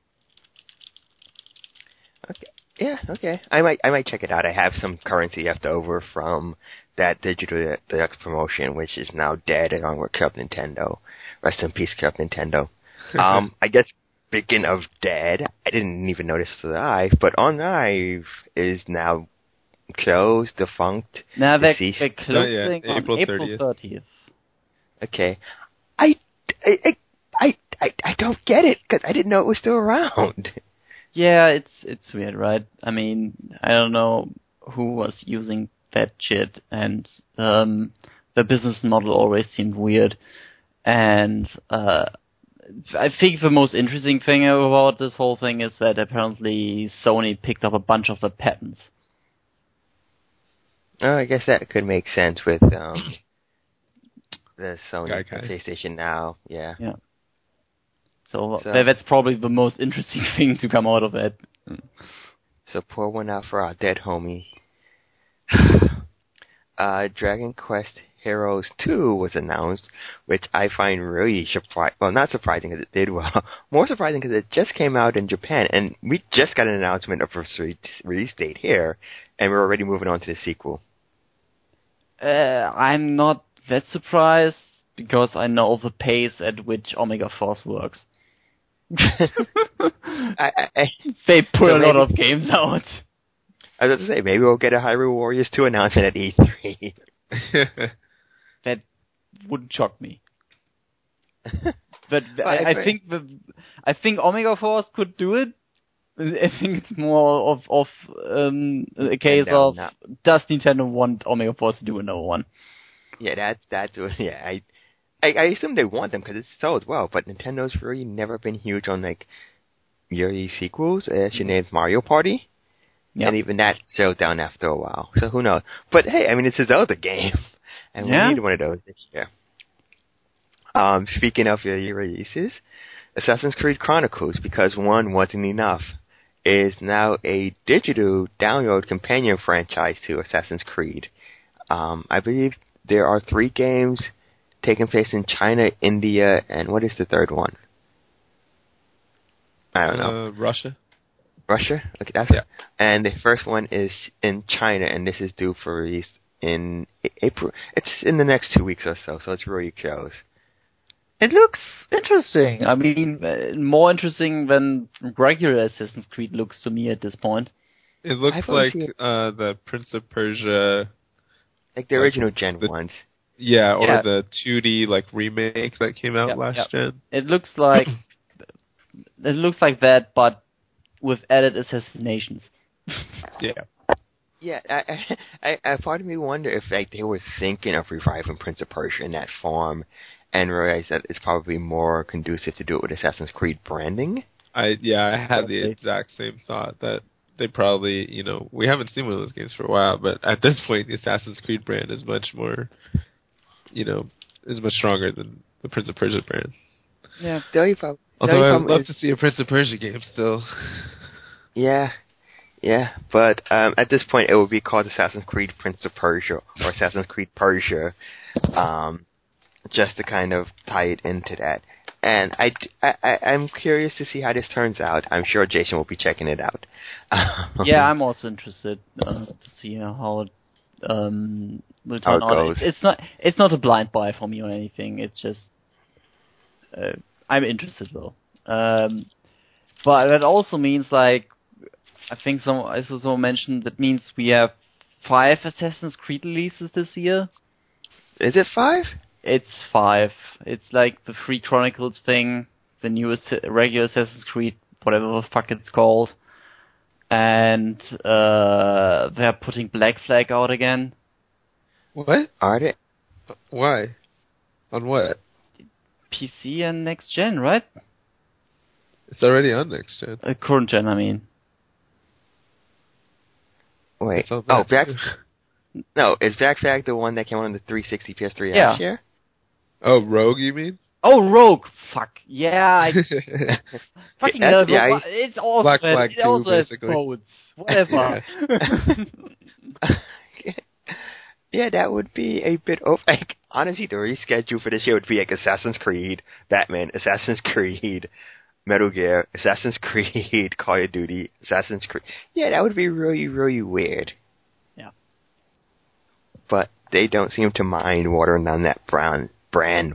Okay. Yeah, okay. I might I might check it out. I have some currency left over from that Digital Deluxe promotion, which is now dead along with Club Nintendo. Rest in peace, Club Nintendo. Um, I guess speaking of dead, I didn't even notice Live, but On Live is now closed, defunct, Now they're, deceased. they're closing yet. on April April thirtieth. thirtieth. Okay. I, I, I, I, I don't get it, because I didn't know it was still around. Yeah, it's it's weird, right? I mean, I don't know who was using that shit, and um, the business model always seemed weird. And uh, I think the most interesting thing about this whole thing is that apparently Sony picked up a bunch of the patents. Oh, I guess that could make sense with um, the Sony Gaikai. PlayStation Now. Yeah. Yeah. So, So- tha- that's probably the most interesting thing to come out of it. So pour one out for our dead homie. uh, Dragon Quest Heroes two was announced, which I find really surprising. Well, not surprising because it did well. More surprising because it just came out in Japan, and we just got an announcement of its re- release date here, and we're already moving on to the sequel. Uh, I'm not that surprised because I know the pace at which Omega Force works. I, I, I, They put So a lot maybe- of games out. I was about to say, maybe we'll get a Hyrule Warriors two announcement at E three. That wouldn't shock me. But Well, I, I I- think the I think Omega Force could do it. I think it's more of of um, a case Nintendo of not- does Nintendo want Omega Force to do another one? Yeah, that's that's what- yeah. I, I I assume they want them because it's sold well, but Nintendo's really never been huge on like yearly sequels. As your name's Mario Party, Yeah. and even that slowed down after a while. So who knows? But hey, I mean, it's a Zelda game, and Yeah. we need one of those this year. Um, speaking of yearly releases, Assassin's Creed Chronicles, because one wasn't enough, is now a digital download companion franchise to Assassin's Creed. Um, I believe there are three games taking place in China, India, and what is the third one? I don't know. Uh, Russia. Russia? Okay, that's Yeah. it. And the first one is in China, and this is due for release in A- April. It's in the next two weeks or so, so it's really close. It looks interesting. I mean, uh, more interesting than regular Assassin's Creed looks to me at this point. It looks I've only like seen- uh, the Prince of Persia, Like the Like original gen the- ones. yeah, or Yeah. the two D like remake that came out Yep, last yep. gen. It looks like it looks like that, but with added assassinations. Yeah. Yeah, I, I, I, part of me wonder if like they were thinking of reviving Prince of Persia in that form, and realized that it's probably more conducive to do it with Assassin's Creed branding. I yeah, I had the Probably. exact same thought that they probably, you know, we haven't seen one of those games for a while, but at this point, the Assassin's Creed brand is much more, you know, is much stronger than the Prince of Persia brand. Yeah. The only prob- the Although only I would problem love is- to see a Prince of Persia game still. Yeah, yeah, but um, at this point, it would be called Assassin's Creed Prince of Persia or Assassin's Creed Persia, um, just to kind of tie it into that. And I, I, I, I'm curious to see how this turns out. I'm sure Jason will be checking it out. Yeah, I'm also interested uh, to see how it um, will How turn it out. goes. It, it's not it's not a blind buy for me or anything. It's just uh, I'm interested though. Um, but that also means like I think some I saw someone mentioned that means we have five Assassin's Creed releases this year. Is it five? It's five. It's like the Free Chronicles thing, the newest regular Assassin's Creed, whatever the fuck it's called. And uh, they're putting Black Flag out again. What? Are they? Why? On what? P C and next gen, right? It's already on next gen. Uh, current gen, I mean. Wait. It's on Oh, that Black, too. No, is Black Flag the one that came out on the three sixty P S three Yeah. last year? Oh, Rogue, you mean? Oh, Rogue. Fuck. Yeah. I, fucking That's- hell. yeah, but I- what- it's also Black has- Flag it two, also has basically. codes. Whatever. Yeah, that would be a bit of like honestly the reschedule for this year would be like Assassin's Creed, Batman, Assassin's Creed, Metal Gear, Assassin's Creed, Call of Duty, Assassin's Creed. Yeah, that would be really, really weird. Yeah. But they don't seem to mind watering down that brown brand.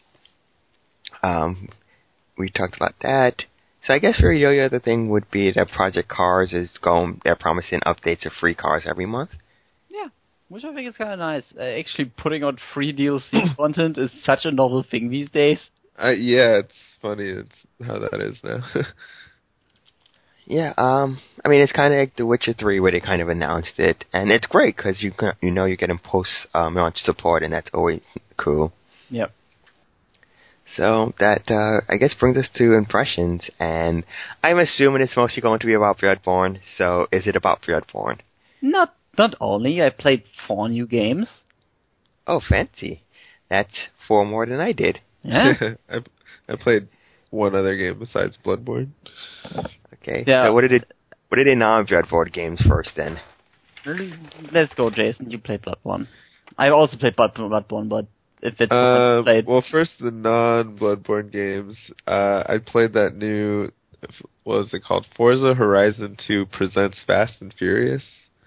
Um, we talked about that. So I guess for the only other thing would be that Project Cars is going. They're promising updates of free cars every month. Yeah, which I think is kind of nice. Uh, actually, putting out free D L C content is such a novel thing these days. Uh, yeah, it's funny. It's how that is now. Yeah, um, I mean it's kind of like The Witcher three where they kind of announced it, and it's great because you can, you know you're getting post um, launch support, and that's always cool. Yep. So that uh, I guess brings us to impressions, and I'm assuming it's mostly going to be about Bloodborne. So is it about Bloodborne? Not not only I played four new games. Oh, fancy! That's four more than I did. Yeah. I I played one other game besides Bloodborne. Okay. Yeah. So what did it? What did the non-Bloodborne games first then? Let's go, Jason. You played Bloodborne. I also played Blood- Bloodborne, but if it's Uh, played, well, first the non-Bloodborne games. Uh, I played that new, what was it called? Forza Horizon two Presents Fast and Furious,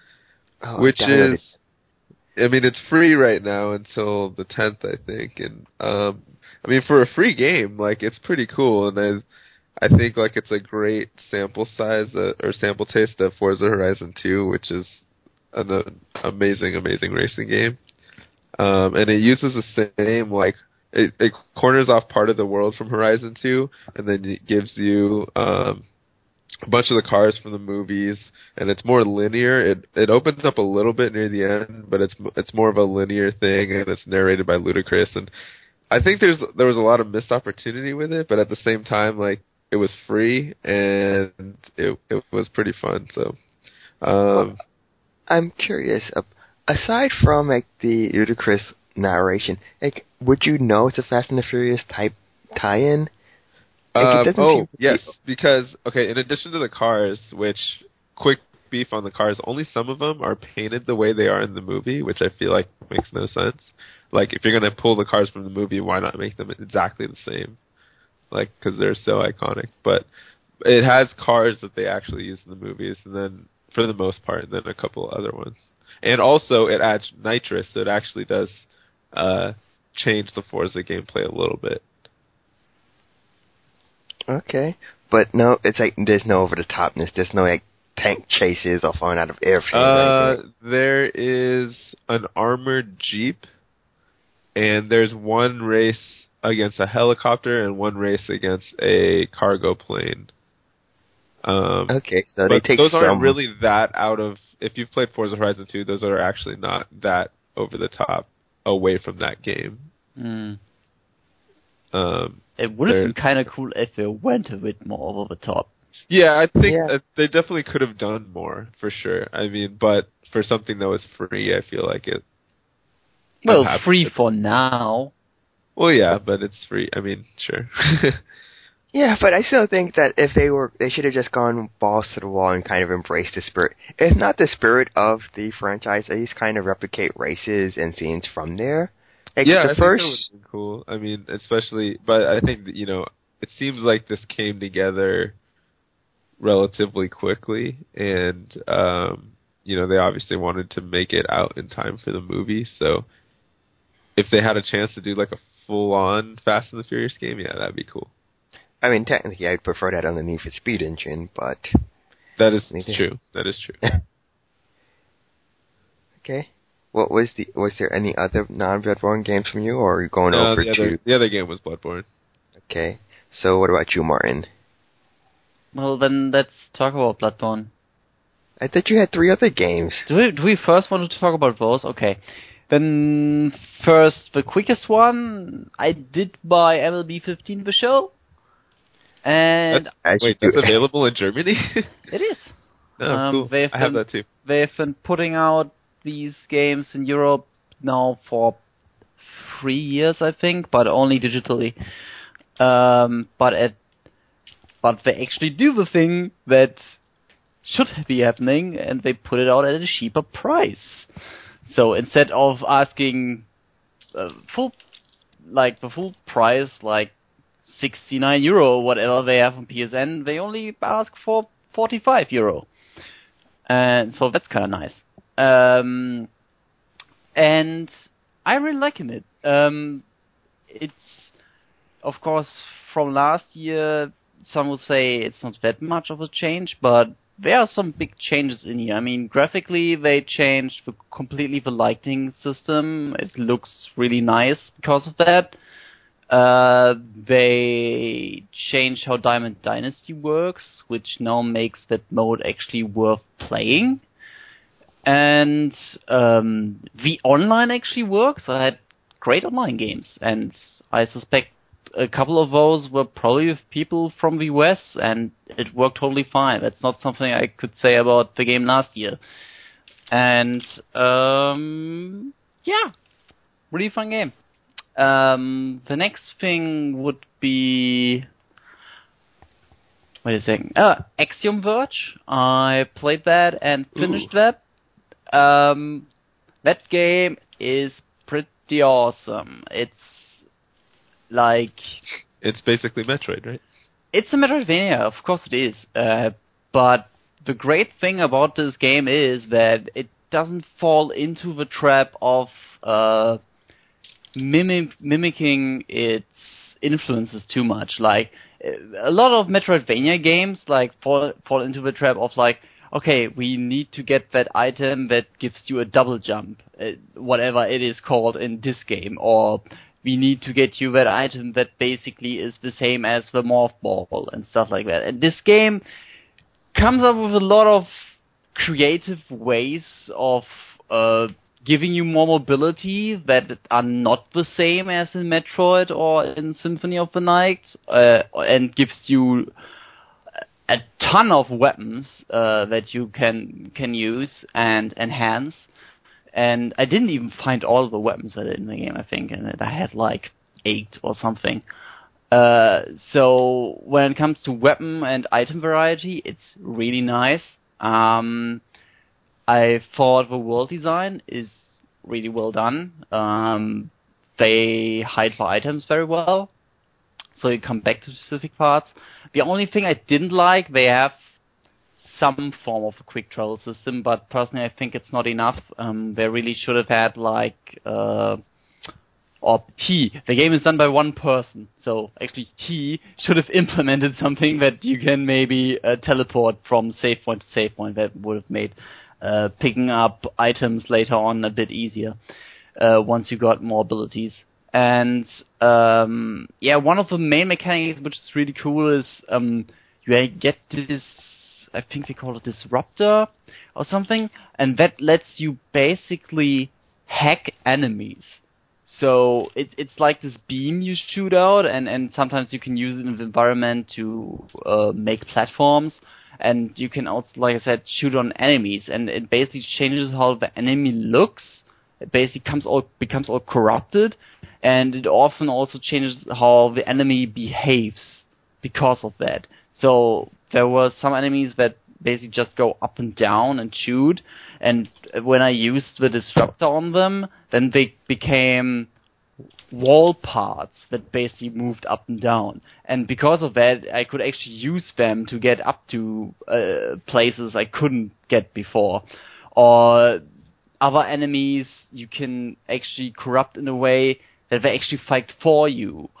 Oh, which I downloaded is, I mean, it's free right now until the tenth, I think. And um, I mean, for a free game, like it's pretty cool, and I. I think like it's a great sample size uh, or sample taste of Forza Horizon two, which is an uh, amazing, amazing racing game. Um, and it uses the same like it, it corners off part of the world from Horizon two, and then it gives you um, a bunch of the cars from the movies, and it's more linear. It it opens up a little bit near the end, but it's it's more of a linear thing, and it's narrated by Ludacris. And I think there's there was a lot of missed opportunity with it, but at the same time, like. It was free, and it it was pretty fun. So, um, I'm curious. Uh, aside from like the Ludacris narration, like would you know it's a Fast and the Furious type tie-in? Like, um, it doesn't oh seem to yes, be- because okay. In addition to the cars, which quick beef on the cars, only some of them are painted the way they are in the movie, which I feel like makes no sense. Like if you're gonna pull the cars from the movie, why not make them exactly the same? Like, because they're so iconic. But it has cars that they actually use in the movies, and then, for the most part, and then a couple other ones. And also, it adds nitrous, so it actually does uh, change the Forza gameplay a little bit. Okay. But no, it's like there's no over-the-topness. There's no, like, tank chases or falling out of airplanes or Uh, anything. there is an armored Jeep, and there's one race against a helicopter and one race against a cargo plane. Um, Okay, so they but take those some... aren't really that out of... If you've played Forza Horizon two, those are actually not that over the top away from that game. mm, Um, it would have they're- been kind of cool if they went a bit more over the top. yeah, I think Yeah. that they definitely could have done more, for sure. I mean, but for something that was free, I feel like it... Well, happy free with it. for now. Well, yeah, but it's free. I mean, sure. Yeah, but I still think that if they were... They should have just gone balls to the wall and kind of embraced the spirit. If not the spirit of the franchise, at least kind of replicate races and scenes from there. Like, yeah, the I first... think that would be cool. I mean, especially... But I think, that, you know, it seems like this came together relatively quickly, and, um, you know, they obviously wanted to make it out in time for the movie, so if they had a chance to do, like, a full-on Fast and the Furious game, yeah, that'd be cool. I mean, technically, I'd prefer that underneath a speed engine, but... That is Maybe. true. That is true. Okay. What was the... Was there any other non-Bloodborne games from you, or are you going No, over the other, to... the other game was Bloodborne. Okay. So what about you, Martin? Well, then let's talk about Bloodborne. I thought you had three other games. Do we, do we first want to talk about those? Okay. Then first, the quickest one, I did buy M L B fifteen The Show. And That's, As wait, you that's do. available in Germany? it is. Oh, Um, cool. they've I have been- that too. They've been putting out these games in Europe now for three years, I think, but only digitally. Um, but at but they actually do the thing that should be happening, and they put it out at a cheaper price. So instead of asking uh, full, like the full price, like sixty-nine euro or whatever they have on P S N, they only ask for forty-five euro. And so that's kind of nice. Um, and I'm really liking it. Um, it's, of course, from last year, some would say it's not that much of a change, but there are some big changes in here. I mean, graphically, they changed the, completely the lighting system. It looks really nice because of that. Uh, they changed how Diamond Dynasty works, which now makes that mode actually worth playing. And um, the online actually works. I had great online games, and I suspect a couple of those were probably with people from the U S, and it worked totally fine. That's not something I could say about the game last year. And, um, yeah, really fun game. Um, the next thing would be... Wait a second. Uh, Axiom Verge. I played that and finished Ooh. that. Um, that game is pretty awesome. It's like... It's basically Metroid, right? It's a Metroidvania, of course it is. Uh, but the great thing about this game is that it doesn't fall into the trap of uh, mimic- mimicking its influences too much. Like, a lot of Metroidvania games like fall, fall into the trap of like, okay, we need to get that item that gives you a double jump, uh, whatever it is called in this game, or we need to get you that item that basically is the same as the Morph Ball and stuff like that. And this game comes up with a lot of creative ways of uh, giving you more mobility that are not the same as in Metroid or in Symphony of the Night, uh, and gives you a ton of weapons uh, that you can can use and enhance. And I didn't even find all the weapons that in the game, I think, and I had like eight or something. Uh, so when it comes to weapon and item variety, it's really nice. Um, I thought the world design is really well done. Um, they hide the items very well, so you come back to specific parts. The only thing I didn't like, they have some form of a quick travel system, but personally I think it's not enough. Um, they really should have had like, uh, or he, the game is done by one person, so actually he should have implemented something that you can maybe uh, teleport from save point to save point. That would have made uh, picking up items later on a bit easier uh, once you got more abilities. And um, yeah, one of the main mechanics which is really cool is um, you get this, I think they call it Disruptor or something, and that lets you basically hack enemies. So it, it's like this beam you shoot out, and, and sometimes you can use it in the environment to uh, make platforms, and you can also, like I said, shoot on enemies, and it basically changes how the enemy looks. It basically comes all, becomes all corrupted, and it often also changes how the enemy behaves because of that. So there were some enemies that basically just go up and down and shoot, and when I used the Disruptor on them, then they became wall parts that basically moved up and down. And because of that, I could actually use them to get up to uh, places I couldn't get before. Or other enemies you can actually corrupt in a way that they actually fight for you.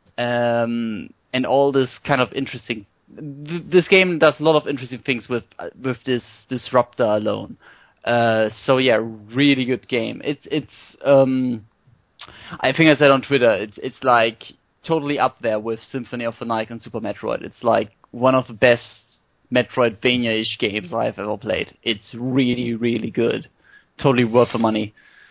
Um, and all this kind of interesting... Th- this game does a lot of interesting things with uh, with this Disruptor alone. Uh, so yeah, really good game. It's it's um, I think I said on Twitter, it's it's like totally up there with Symphony of the Night and Super Metroid. It's like one of the best Metroidvania-ish games I've ever played. It's really really good, totally worth the money.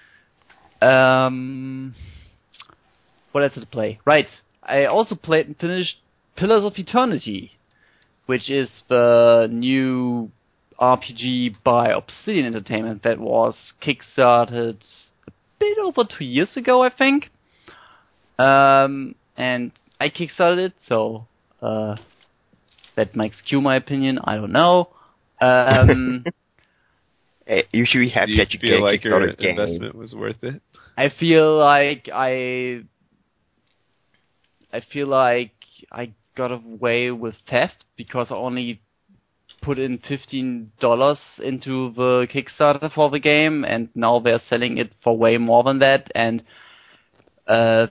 Um, what else did I play? Right, I also played and finished Pillars of Eternity, which is the new R P G by Obsidian Entertainment that was kickstarted a bit over two years ago, I think. Um, and I kickstarted it, so uh, that might skew my opinion. I don't know. Um, hey, you should be happy Do you that you feel get like your Kickstarter game. investment was worth it? I feel like I, I feel like I got away with theft because I only put in fifteen dollars into the Kickstarter for the game, and now they're selling it for way more than that, and uh,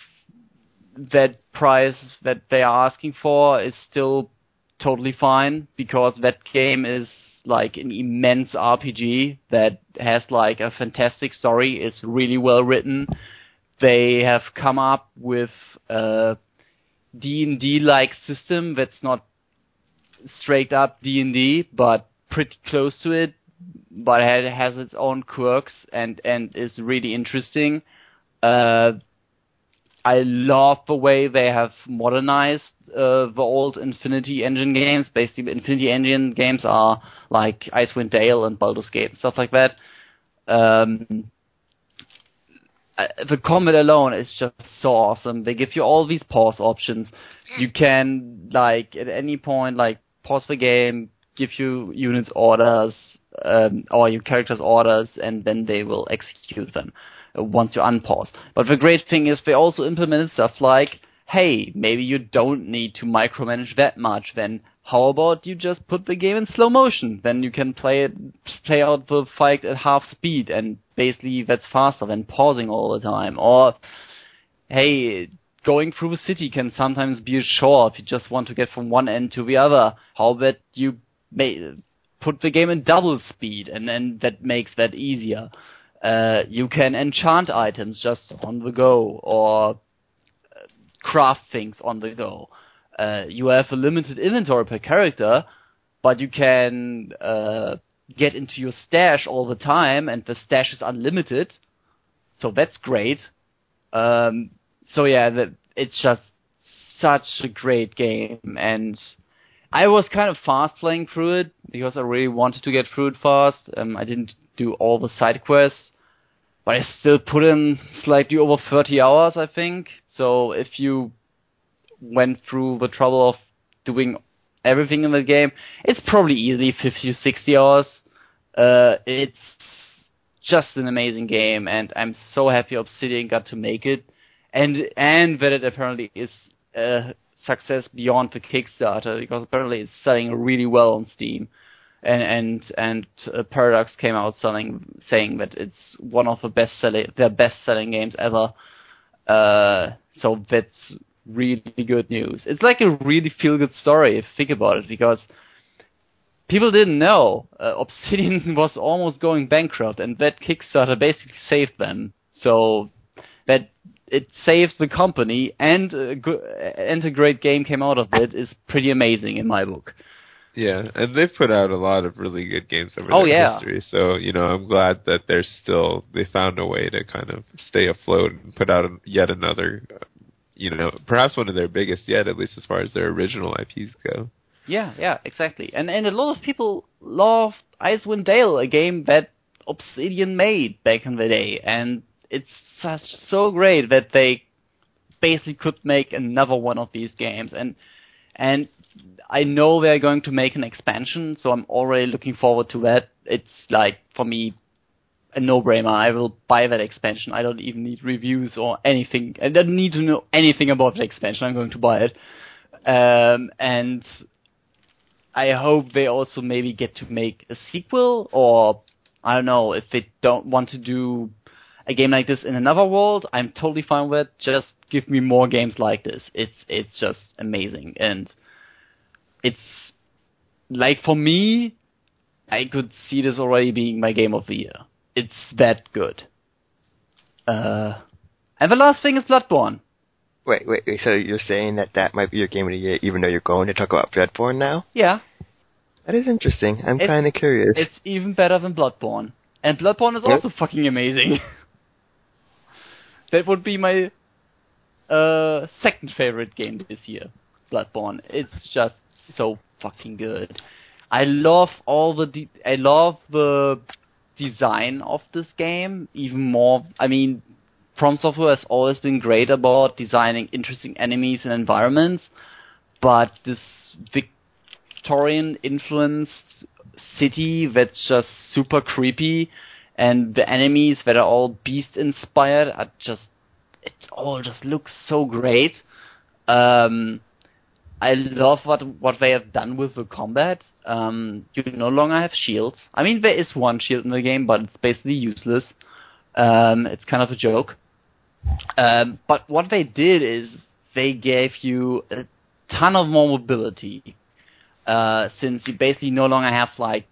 that price that they are asking for is still totally fine, because that game is like an immense R P G that has like a fantastic story. It's really well written. They have come up with a D and D-like system that's not straight up D and D, but pretty close to it, but it has its own quirks and, and is really interesting. Uh, I love the way they have modernized uh, the old Infinity Engine games. Basically, Infinity Engine games are like Icewind Dale and Baldur's Gate and stuff like that. Um, uh, the combat alone is just so awesome. They give you all these pause options. You can, like, at any point, like, pause the game, give you units orders, um, or your characters orders, and then they will execute them uh, once you unpause. But the great thing is they also implemented stuff like, hey, maybe you don't need to micromanage that much, then how about you just put the game in slow motion? Then you can play it, play out the fight at half speed, and basically that's faster than pausing all the time. Or, hey, going through the city can sometimes be a chore if you just want to get from one end to the other. How about you may put the game in double speed, and then that makes that easier. Uh, you can enchant items just on the go, or craft things on the go. Uh, you have a limited inventory per character, but you can uh, get into your stash all the time, and the stash is unlimited, so that's great. Um, so yeah, the, it's just such a great game, and I was kind of fast playing through it because I really wanted to get through it fast. Um, I didn't do all the side quests, but I still put in slightly over thirty hours, I think. So if you went through the trouble of doing everything in the game, it's probably easily fifty to sixty hours. Uh, it's just an amazing game, and I'm so happy Obsidian got to make it, and and that it apparently is a success beyond the Kickstarter, because apparently it's selling really well on Steam, and and and uh, Paradox came out selling saying that it's one of the best selling their best selling games ever. Uh, so that's really good news. It's like a really feel good story if you think about it, because people didn't know uh, Obsidian was almost going bankrupt, and that Kickstarter basically saved them. So that it saved the company, and a, go- and a great game came out of it is pretty amazing in my book. Yeah, and they've put out a lot of really good games over Oh, their yeah. history. So, you know, I'm glad that they're still, they found a way to kind of stay afloat and put out yet another, you know, perhaps one of their biggest yet, at least as far as their original I Ps go. Yeah, yeah, exactly. And and a lot of people loved Icewind Dale, a game that Obsidian made back in the day, and it's such so great that they basically could make another one of these games. And and I know they're going to make an expansion, so I'm already looking forward to that. It's like, for me, a no-brainer. I will buy that expansion. I don't even need reviews or anything. I don't need to know anything about the expansion. I'm going to buy it. Um, and I hope they also maybe get to make a sequel, or I don't know, if they don't want to do a game like this in another world, I'm totally fine with it. Just give me more games like this. It's it's just amazing. And it's, like, for me, I could see this already being my game of the year. It's that good. Uh, and the last thing is Bloodborne. Wait, wait, wait, so you're saying that that might be your game of the year, even though you're going to talk about Bloodborne now? Yeah. That is interesting. I'm It's- kind of curious. It's even better than Bloodborne. And Bloodborne is Yep. also fucking amazing. That would be my uh, second favorite game this year, Bloodborne. It's just so fucking good. I love all the de- I love the design of this game even more. I mean, From Software has always been great about designing interesting enemies and environments, but this Victorian influenced city that's just super creepy, and the enemies that are all beast inspired are just, it all just looks so great. Um, I love what what they have done with the combat. Um, you no longer have shields. I mean, there is one shield in the game, but it's basically useless. Um, it's kind of a joke. Um, but what they did is they gave you a ton of more mobility. Uh, since you basically no longer have like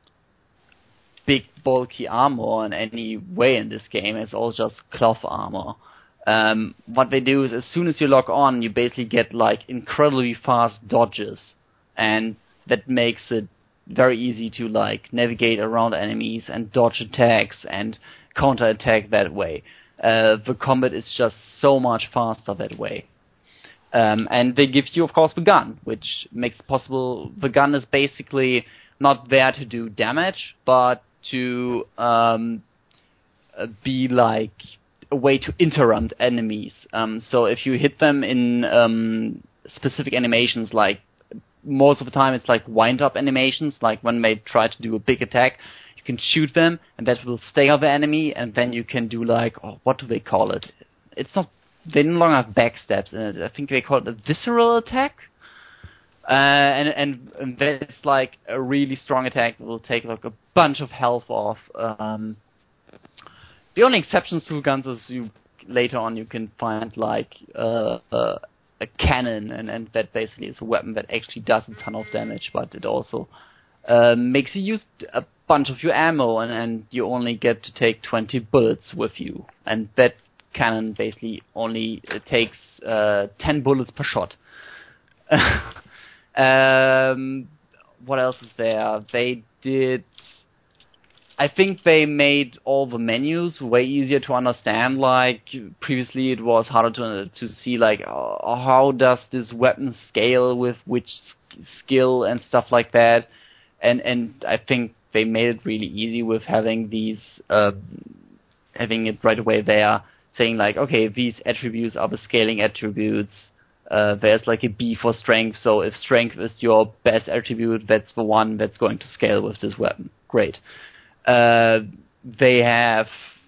big bulky armor in any way in this game. It's all just cloth armor. Um, what they do is as soon as you log on, you basically get like incredibly fast dodges, and that makes it very easy to like navigate around enemies and dodge attacks and counterattack that way. Uh, the combat is just so much faster that way. Um, and they give you, of course, the gun, which makes it possible. The gun is basically not there to do damage, but to um, uh, be like a way to interrupt enemies. Um, so if you hit them in um, specific animations, like most of the time it's like wind-up animations, like when they try to do a big attack, you can shoot them, and that will stay on the enemy, and then you can do like, oh, what do they call it? It's not, they no longer have backstabs in it. I think they call it a visceral attack. Uh, and, and and that's like a really strong attack that will take like a bunch of health off. Um, the only exceptions to guns is you later on you can find like uh, uh, a cannon, and, and that basically is a weapon that actually does a ton of damage, but it also uh, makes you use a bunch of your ammo, and, and you only get to take twenty bullets with you, and that cannon basically only uh, takes uh, ten bullets per shot. um, what else is there? They did... I think they made all the menus way easier to understand. Like, previously it was harder to to see, like, uh, how does this weapon scale with which skill and stuff like that. And and I think they made it really easy with having these, uh, having it right away there, saying like, okay, these attributes are the scaling attributes. Uh, there's like a B for strength, so if strength is your best attribute, that's the one that's going to scale with this weapon. Great. Uh, they have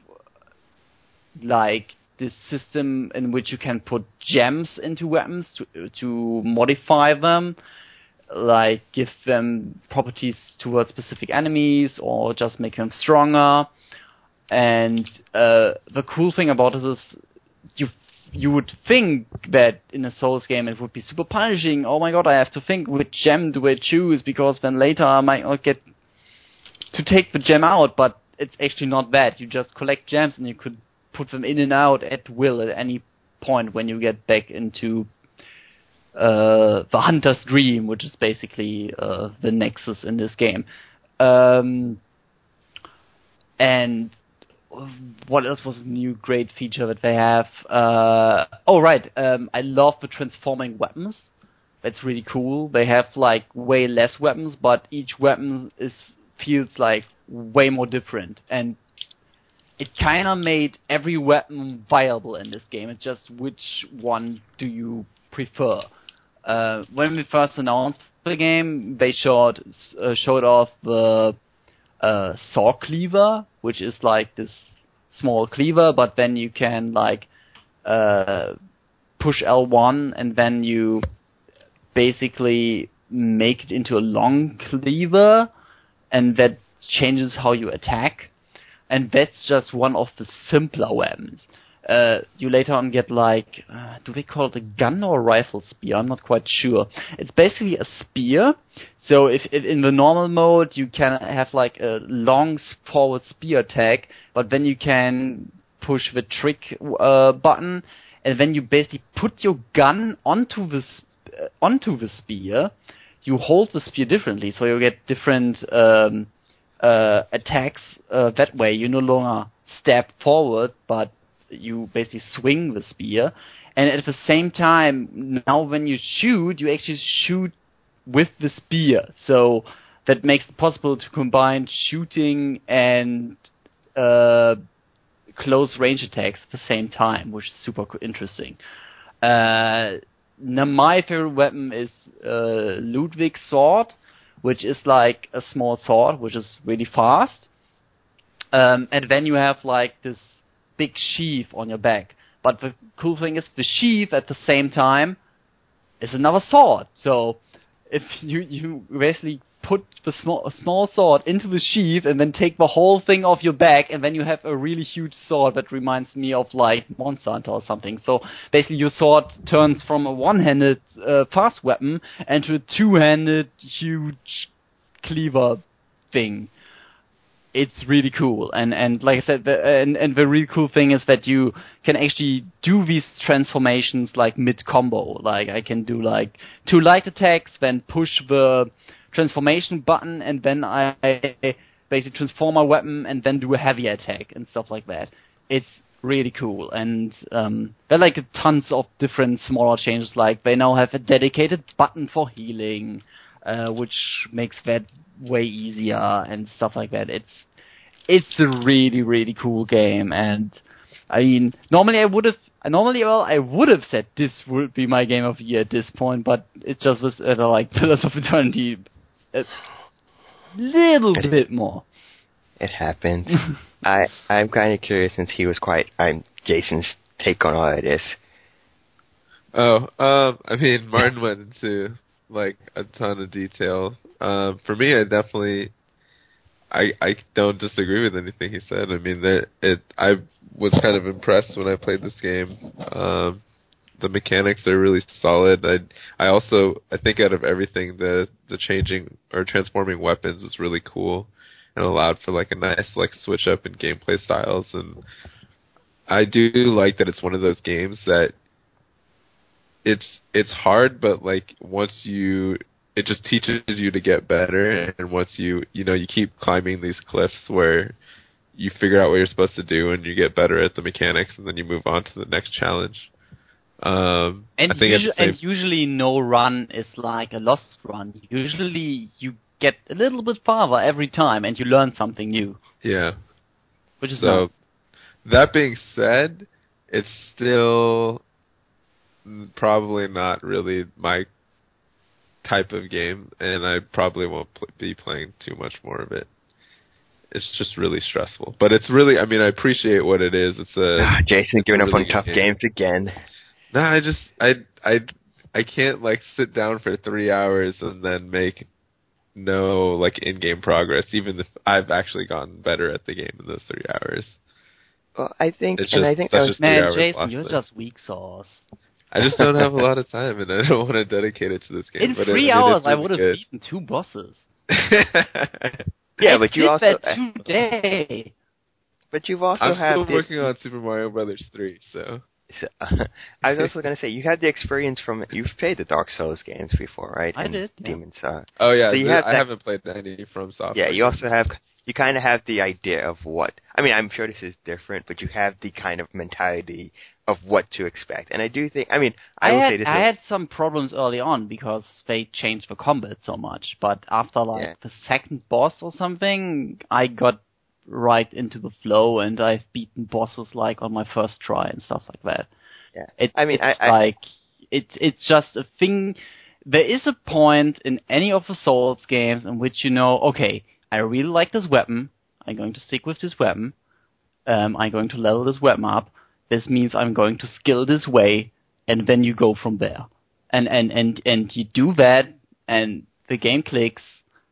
like this system in which you can put gems into weapons to, to modify them, like give them properties towards specific enemies or just make them stronger. And uh, the cool thing about this is you you would think that in a Souls game it would be super punishing. Oh my god, I have to think which gem do I choose, because then later I might not get to take the gem out, but it's actually not that. You just collect gems and you could put them in and out at will at any point when you get back into uh, the Hunter's Dream, which is basically uh, the Nexus in this game. Um, and what else was a new great feature that they have? Uh, oh, right. Um, I love the transforming weapons. That's really cool. They have like way less weapons, but each weapon is feels like way more different, and it kind of made every weapon viable in this game. It's just which one do you prefer. Uh, when we first announced the game, they showed uh, showed off the uh, saw cleaver, which is like this small cleaver, but then you can like uh, push L one, and then you basically make it into a long cleaver, and that changes how you attack. And that's just one of the simpler weapons. Uh, you later on get like, uh, do they call it a gun or a rifle spear? I'm not quite sure. It's basically a spear. So if, if in the normal mode you can have like a long forward spear attack, but then you can push the trick uh, button, and then you basically put your gun onto the sp- uh, onto the spear. You hold the spear differently, so you get different um, uh, attacks uh, that way. You no longer stab forward, but you basically swing the spear. And at the same time, now when you shoot, you actually shoot with the spear. So that makes it possible to combine shooting and uh, close range attacks at the same time, which is super co- interesting. Uh, now my favorite weapon is uh, Ludwig's sword, which is like a small sword, which is really fast. Um, and then you have like this big sheath on your back. But the cool thing is the sheath at the same time is another sword. So if you, you basically put the small, small sword into the sheath and then take the whole thing off your back, and then you have a really huge sword that reminds me of like Monster Hunter or something. So basically your sword turns from a one-handed uh, fast weapon into a two-handed huge cleaver thing. It's really cool, and, and like I said, the, and, and the really cool thing is that you can actually do these transformations like mid-combo. Like I can do like two light attacks, then push the transformation button, and then I basically transform my weapon, and then do a heavy attack and stuff like that. It's really cool, and um, there are like tons of different smaller changes. Like they now have a dedicated button for healing, uh, which makes that way easier and stuff like that. It's it's a really really cool game, and I mean normally I would have normally well I would have said this would be my game of the year at this point, but it just was uh, like Pillars of Eternity a little bit more. It happened. I I'm kind of curious since he was quite I'm Jason's take on all of this. Oh, um, I mean Martin went into like a ton of detail. Um, for me, I definitely, I I don't disagree with anything he said. I mean, that it. I was kind of impressed when I played this game. Um, the mechanics are really solid. I I also I think out of everything, the the changing or transforming weapons was really cool and allowed for like a nice like switch up in gameplay styles. And I do like that it's one of those games that it's it's hard, but like once you it just teaches you to get better, and once you you know you keep climbing these cliffs where you figure out what you're supposed to do and you get better at the mechanics, and then you move on to the next challenge. Um, and, I think usu- same... and usually no run is like a lost run. Usually you get a little bit farther every time, and you learn something new. Yeah. Which is so. nice. That being said, it's still probably not really my type of game, and I probably won't pl- be playing too much more of it. It's just really stressful, but it's really, I mean, I appreciate what it is. It's a ah, Jason giving up really on tough game. games again. No, I just I I I can't like sit down for three hours and then make no like in-game progress, even if I've actually gotten better at the game in those three hours. Well, I think, It's and just, I think that's that was just three Man, hours Jason, lost you're there. just weak sauce. I just don't have a lot of time, and I don't want to dedicate it to this game. In but three it, I mean, hours, it's I really would have good. beaten two bosses. yeah, I but you did also, that today. but you've also I'm had still the, working on Super Mario Brothers three, so. So, I was also going to say, you had the experience from, you've played the Dark Souls games before, right? I and did, yeah. Demon's uh, Oh yeah, so you the, have I that, haven't played any from software. yeah, you also have, you kind of have the idea of what, I mean, I'm sure this is different, but you have the kind of mentality of what to expect. And I do think, I mean, I, I will had, say this. I is, had some problems early on because they changed the combat so much, but after like yeah. the second boss or something, I got right into the flow, and I've beaten bosses like on my first try and stuff like that. Yeah. It, I mean, it's I, I, like it's it's just a thing. There is a point in any of the Souls games in which you know, okay, I really like this weapon. I'm going to stick with this weapon. Um, I'm going to level this weapon up. This means I'm going to skill this way, and then you go from there. And and and and you do that, and the game clicks,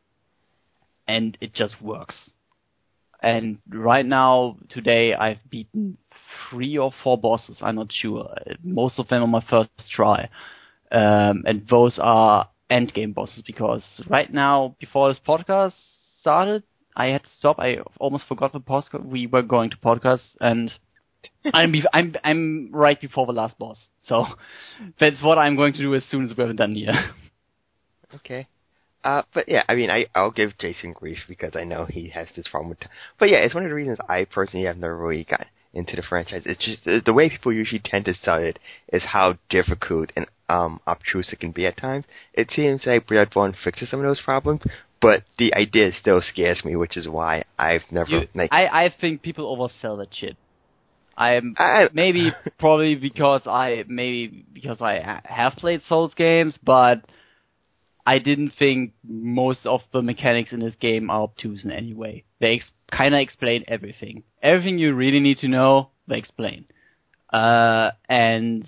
and it just works. And right now, today, I've beaten three or four bosses, I'm not sure. Most of them on my first try. Um, and those are endgame bosses, because right now, before this podcast started, I had to stop. I almost forgot the podcast. We were going to podcast, and I'm, be- I'm I'm right before the last boss. So that's what I'm going to do as soon as we're done here. Okay. Uh, but yeah, I mean, I, I'll give Jason grief because I know he has this problem with t- But yeah, it's one of the reasons I personally have never really got into the franchise. It's just uh, the way people usually tend to sell it is how difficult and um, obtuse it can be at times. It seems like Bloodborne fixes some of those problems, but the idea still scares me, which is why I've never You, like. I, I think people oversell that shit. I'm I, maybe probably because I maybe because I have played Souls games, but I didn't think most of the mechanics in this game are obtuse in any way. They ex- kind of explain everything. Everything you really need to know, they explain. Uh, and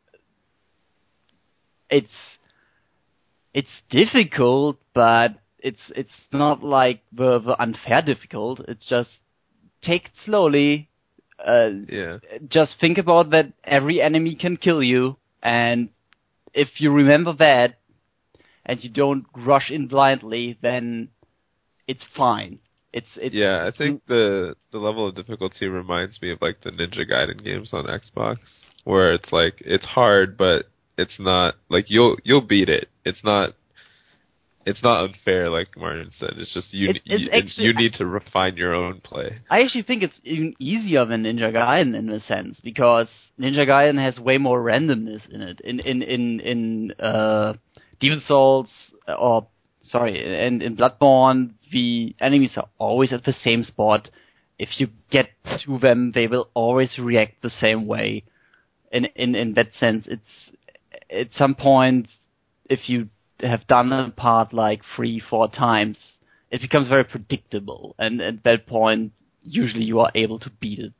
it's it's difficult, but it's it's not like the, the unfair difficult. It's just take it slowly. Uh, Yeah. Just think about that every enemy can kill you, and if you remember that, and you don't rush in blindly, then it's fine. It's, it's Yeah, I think the the level of difficulty reminds me of like the Ninja Gaiden games on Xbox, where it's like it's hard, but it's not like you'll you'll beat it. It's not it's not unfair, like Martin said. It's just you It's- it's you, actually- you need to refine your own play. I actually think it's even easier than Ninja Gaiden in a sense, because Ninja Gaiden has way more randomness in it. In in in in uh, Demon Souls, or sorry, in in Bloodborne, the enemies are always at the same spot. If you get to them, they will always react the same way. In in in that sense, it's at some point, if you have done a part like three, four times, it becomes very predictable, and at that point, usually you are able to beat it.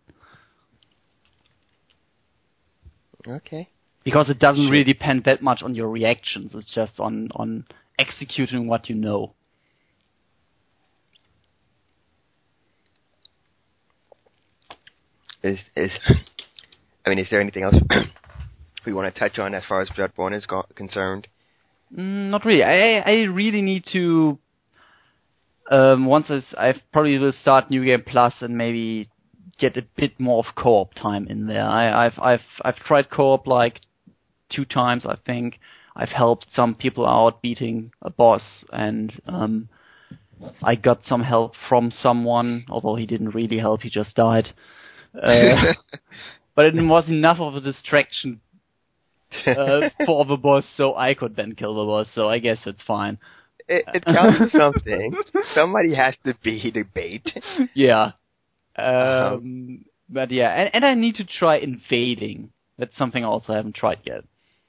okay. Because it doesn't Sure. really depend that much on your reactions, it's just on, on executing what you know. Is is I mean, is there anything else we want to touch on as far as Bloodborne is go- concerned? Mm, not really. I I really need to. Um, once I, I probably will start New Game Plus and maybe get a bit more of co-op time in there. I, I've I've I've tried co-op like two times, I think. I've helped some people out beating a boss, and um, I got some help from someone, although he didn't really help. He just died. Uh, but it was enough of a distraction uh, for the boss, so I could then kill the boss. So I guess it's fine. It, it counts for something. Somebody has to be the bait. Yeah. Um, Uh-huh. But yeah, and, and I need to try invading. That's something also I haven't tried yet.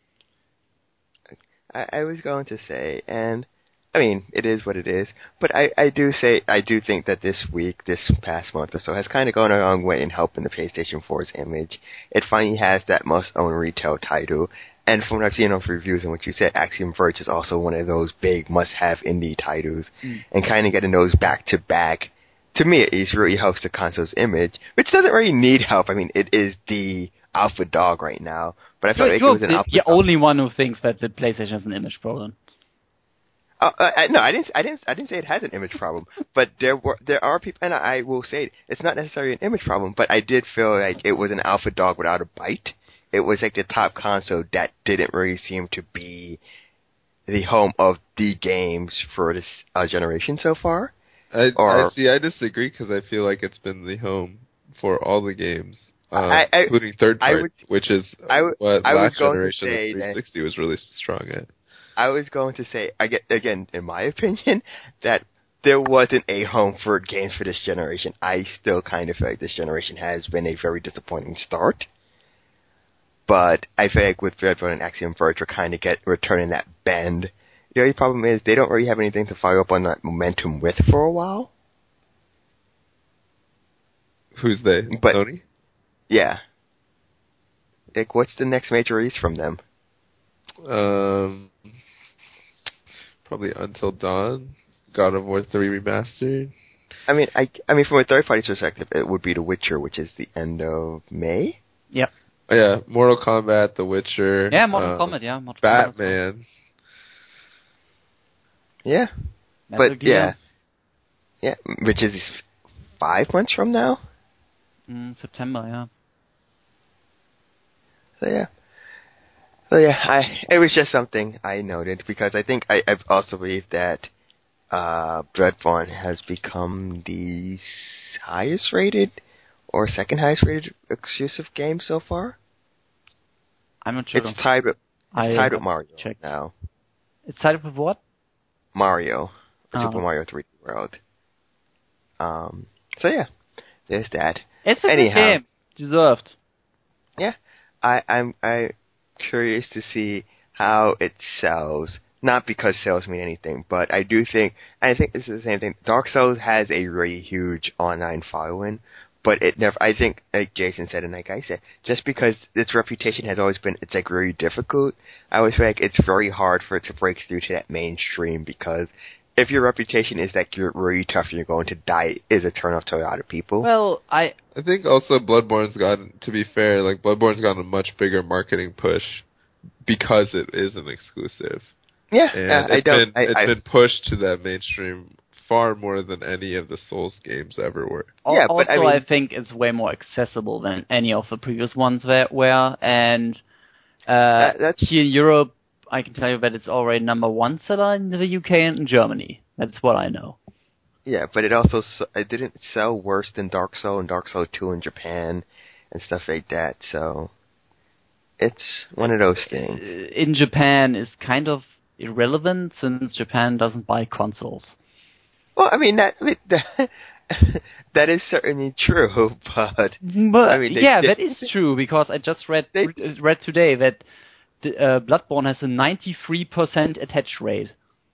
I, I was going to say, and I mean, it is what it is. But I, I do say, I do think that this week, this past month or so, has kind of gone a long way in helping the PlayStation four's image. It finally has that must-own retail title. And from what I've seen of reviews and what you said, Axiom Verge is also one of those big must-have indie titles. Mm. And kind of getting those back-to-back, to me at least, really helps the console's image, which doesn't really need help. I mean, it is the alpha dog right now. But I felt You're, like it you're was an the, alpha the dog. only one who thinks that the PlayStation has an image problem. Uh, uh, I, no, I didn't. I didn't. I didn't say it has an image problem. But there were, there are people, and I will say it's not necessarily an image problem. But I did feel like it was an alpha dog without a bite. It was like the top console that didn't really seem to be the home of the games for this uh, generation so far. I, Or- I see. I disagree because I feel like it's been the home for all the games, um, I- I- including third I party, would- which is I would- what I was last going to generation of say that- three sixty was really strong at. I was going to say, I get, again, in my opinion, that there wasn't a home for games for this generation. I still kind of feel like this generation has been a very disappointing start. But I feel like with Bloodborne and Axiom Verge, we're kind of get returning that bend. The only problem is they don't really have anything to follow up on that momentum with for a while. Who's they? But- Sony? Yeah. Like, what's the next major release from them? Um, probably Until Dawn, God of War three Remastered. I mean, I, I mean, from a third-party perspective, it would be The Witcher, which is the end of May. Yep. Oh, yeah, Mortal Kombat, The Witcher. Yeah, Mortal um, Kombat, yeah. Mortal Kombat as well. Batman. Yeah, Metal but Gear, yeah, yeah, which is five months from now. mm, September, yeah. So yeah, so yeah, I it was just something I noted because I think I, I also believe that uh, Bloodborne has become the highest rated or second highest rated exclusive game so far. I'm not sure. It's tied with it's I tied with haven't Mario checked. now. It's tied up with what? Mario, or Oh. Super Mario three D World. Um, so yeah, there's that. It's a Anyhow, good game. Deserved. Yeah, I, I'm I curious to see how it sells. Not because sales mean anything, but I do think, and I think this is the same thing. Dark Souls has a really huge online following, but it never. I think, like Jason said and like I said, just because its reputation has always been, it's like really difficult. I always feel like it's very hard for it to break through to that mainstream because if your reputation is that you're really tough and you're going to die, is a turnoff to a lot of people. Well, I I think also Bloodborne's gotten, to be fair, like Bloodborne's gotten a much bigger marketing push because it is an exclusive. Yeah, And uh, I it's don't. been I, it's I, been pushed to that mainstream far more than any of the Souls games ever were. Yeah, also but I mean- I think it's way more accessible than any of the previous ones were, were and uh, That- that's- here in Europe, I can tell you that it's already number one seller in the U K and in Germany. That's what I know. Yeah, but it also s- it didn't sell worse than Dark Souls and Dark Souls two in Japan and stuff like that. So it's one of those things. In Japan is kind of irrelevant since Japan doesn't buy consoles. Well, I mean that I mean, that, that is certainly true, but But I mean, they- yeah, they- that is true because I just read They- read today that the, uh, Bloodborne has a ninety-three percent attach rate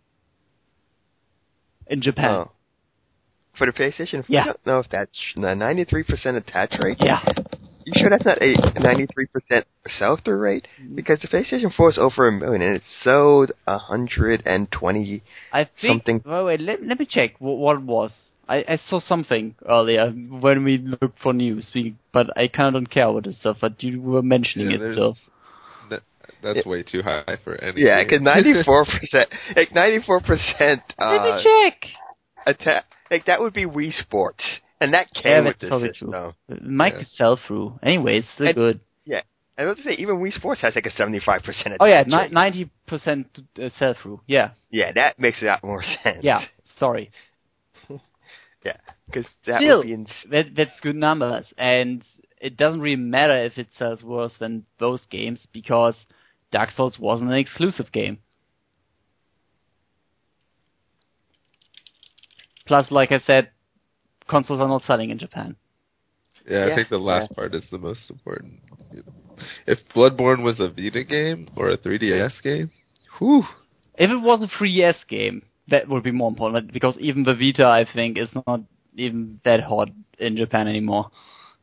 in Japan. oh, for the PlayStation, Yeah. I don't know if that's a ninety-three percent attach rate. Yeah. You sure that's not a ninety-three percent sell-through rate? Because the PlayStation four is over a million, and it sold one hundred twenty I think. something. Well, wait, let, let me check what, what it was. I, I saw something earlier when we looked for news, we, but I kind of don't care what it stuff. But you were mentioning Yeah, it, there's- so That, that's Yeah. way too high for any. Yeah, game. because ninety-four percent, like ninety-four percent, let uh, me check. atta- like that would be Wii Sports, and that Yeah, came that's with the probably system. true. It might Yeah. sell through. Anyway, it's still And- good. I was to say even Wii Sports has like a seventy-five percent attach Oh yeah, rate. ninety percent uh, sell through. Yeah, Yeah, that makes a lot more sense. yeah. Sorry. yeah, because that Still, would be ins- that, that's good numbers, and it doesn't really matter if it sells worse than those games because Dark Souls wasn't an exclusive game. Plus, like I said, consoles are not selling in Japan. Yeah, Yeah, I think the last yeah. part is the most important. You know. If Bloodborne was a Vita game or a three D S game, whew. If it was a three D S game, that would be more important because even the Vita, I think, is not even that hot in Japan anymore.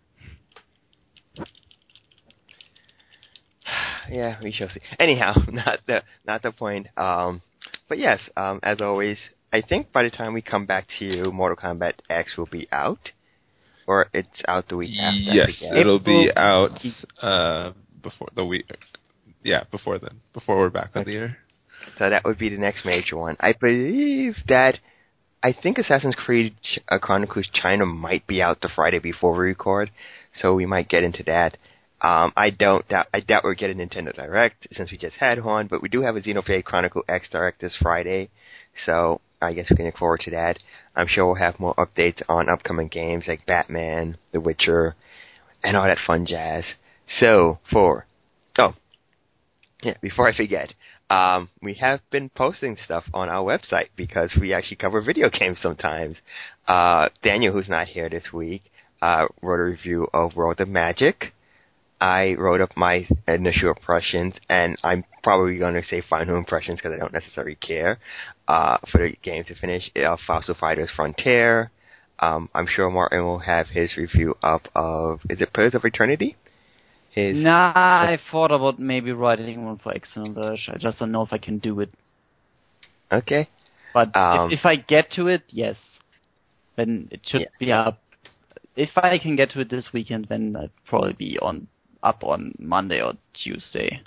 yeah, we shall see. Anyhow, not the not the point. Um, but yes, um, as always, I think by the time we come back to you, Mortal Kombat X will be out, or it's out the week after. I Yes, forget. it'll be April- out uh, before the week. Yeah, before then. Before we're back on the air. So that would be the next major one. I believe that I think Assassin's Creed Ch- uh, Chronicles China might be out the Friday before we record, so we might get into that. Um, I don't doubt. I doubt we'll get a Nintendo Direct since we just had one, but we do have a Xenoblade Chronicle X Direct this Friday, so I guess we can look forward to that. I'm sure we'll have more updates on upcoming games like Batman, The Witcher, and all that fun jazz. So for oh yeah, before I forget. Um, we have been posting stuff on our website because we actually cover video games sometimes. Uh, Daniel, who's not here this week, uh, wrote a review of World of Magic. I wrote up my initial impressions, and I'm probably going to say final impressions because I don't necessarily care, uh, for the game to finish. Uh, Fossil Fighters Frontier. Um, I'm sure Martin will have his review up of, is it Pillars of Eternity? His, Nah, I thought about maybe writing one for External Verge. I just don't know if I can do it. Okay. But Um, if, if I get to it, yes. Then it should Yeah. be up. If I can get to it this weekend, then it'll probably be on up on Monday or Tuesday.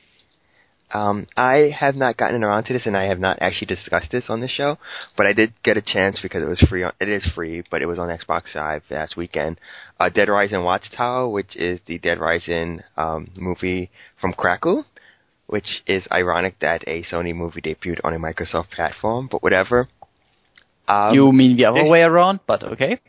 Um, I have not gotten around to this, and I have not actually discussed this on the show, but I did get a chance because it was free. On, it is free, but it was on Xbox Live last weekend. Uh, Dead Rising Watchtower, which is the Dead Rising um, movie from Crackle, which is ironic that a Sony movie debuted on a Microsoft platform, but whatever. Um, you mean the other yeah. way around, but okay.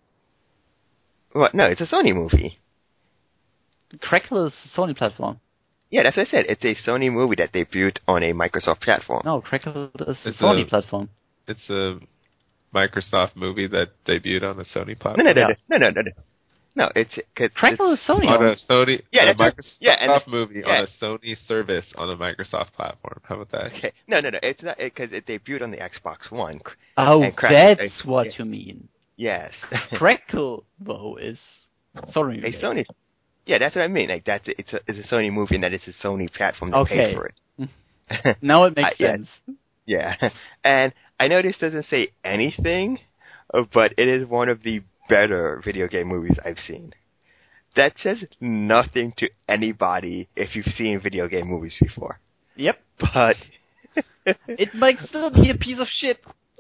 What? No, it's a Sony movie. Crackle is a Sony platform. Yeah, that's what I said. It's a Sony movie that debuted on a Microsoft platform. No, Crackle is a It's Sony a- platform. it's a Microsoft movie that debuted on a Sony platform. No, no, no, Yeah. no, no, no, no. No, it's cause Crackle is it's, Sony. On a owns. Sony, Yeah, a that's what- Microsoft yeah, and the- movie yeah. on a Sony service on a Microsoft platform. How about that? Okay, no, no, no. It's not because it, it debuted on the Xbox One. Oh, and Crackle- that's what yeah. you mean. Yes. Crackle, though, is Sony. a Sony. Yeah, that's what I mean. Like that's it's a it's a Sony movie, and that it's a Sony platform that Okay. paid for it. Now it makes I- yeah. sense. Yeah, and I know this doesn't say anything, uh, but it is one of the better video game movies I've seen. That says nothing to anybody if you've seen video game movies before. Yep. But It might still be a piece of shit.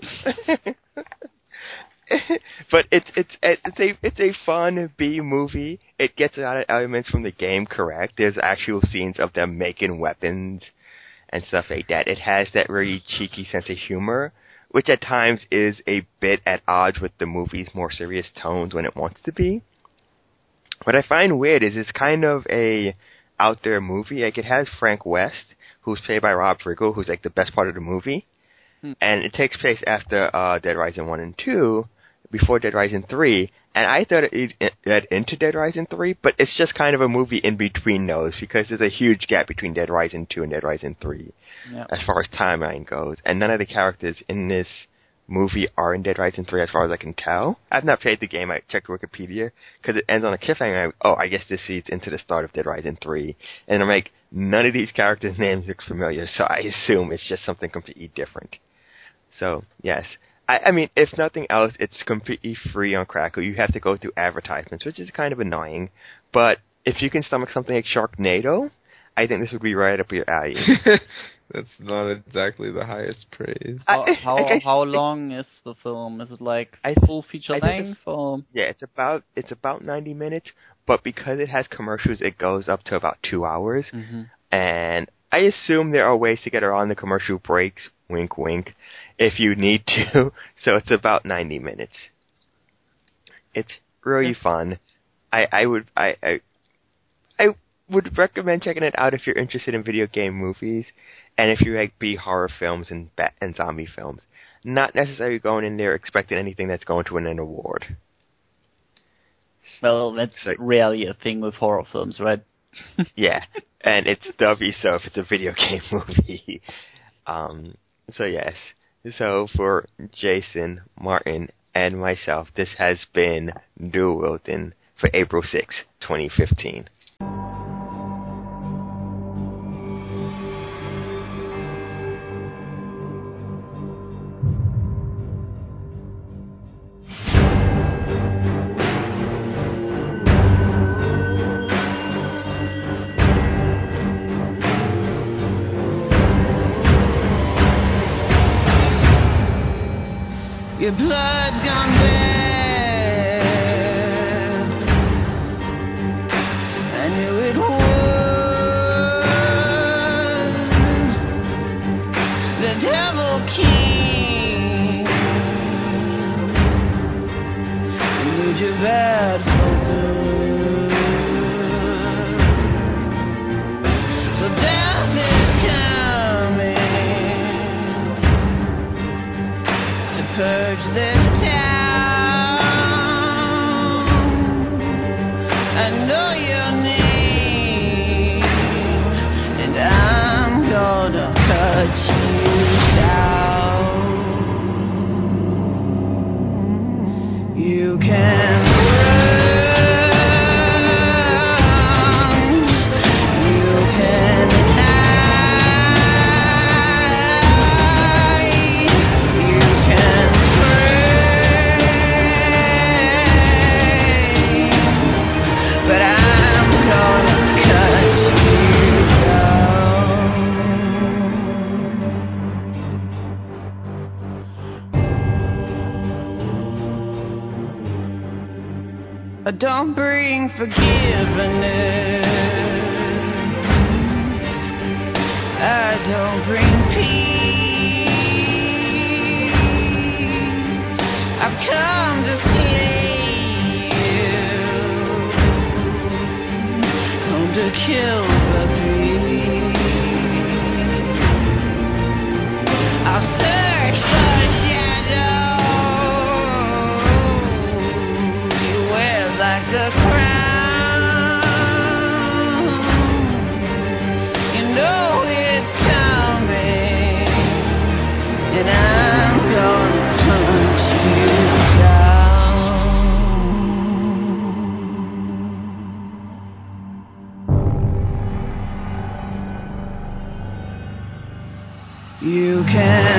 but it's it's it's a it's a fun B movie. It gets a lot of elements from the game correct. There's actual scenes of them making weapons and stuff like that. It has that really cheeky sense of humor, which at times is a bit at odds with the movie's more serious tones when it wants to be. What I find weird is it's kind of a out there movie. Like it has Frank West, who's played by Rob Riggle, who's like the best part of the movie. Hmm. And it takes place after uh, Dead Rising one and two, before Dead Rising three, and I thought it led into Dead Rising three, but it's just kind of a movie in between those, because there's a huge gap between Dead Rising two and Dead Rising three, yep. as far as timeline goes, and none of the characters in this movie are in Dead Rising three as far as I can tell. I've not played the game, I checked Wikipedia, because it ends on a cliffhanger. Oh, I guess this leads into the start of Dead Rising three, and I'm like, none of these characters' names look familiar, so I assume it's just something completely different. So, yes. I, I mean, if nothing else, it's completely free on Crackle. You have to go through advertisements, which is kind of annoying. But if you can stomach something like Sharknado, I think this would be right up your alley. That's not exactly the highest praise. How I- how, I- I- how long is the film? Is it like I- full feature I think length or? Yeah, it's about it's about ninety minutes, but because it has commercials, it goes up to about two hours. Mm-hmm. And I assume there are ways to get around the commercial breaks, wink wink, if you need to, so it's about ninety minutes. It's really fun. I, I would I, I I would recommend checking it out if you're interested in video game movies, and if you like B horror films and bat and zombie films. Not necessarily going in there expecting anything that's going to win an award. Well, that's Like- rarely a thing with horror films, right? Yeah, and it's doubly so if it's a video game movie. Um, so yes, so for Jason, Martin, and myself, this has been Dual Wielding for April sixth, twenty fifteen. Your blood's gone bad. I knew it would. The devil king. Need your bad focus. So death is coming to purge this town. I know your name, and I'm gonna cut you down. You can run, you can hide, you can pray, but I'm gonna cut you down. I don't bring forgiveness. I don't bring peace. I've come to slay you, come to kill the beast. I've searched the shadows. You can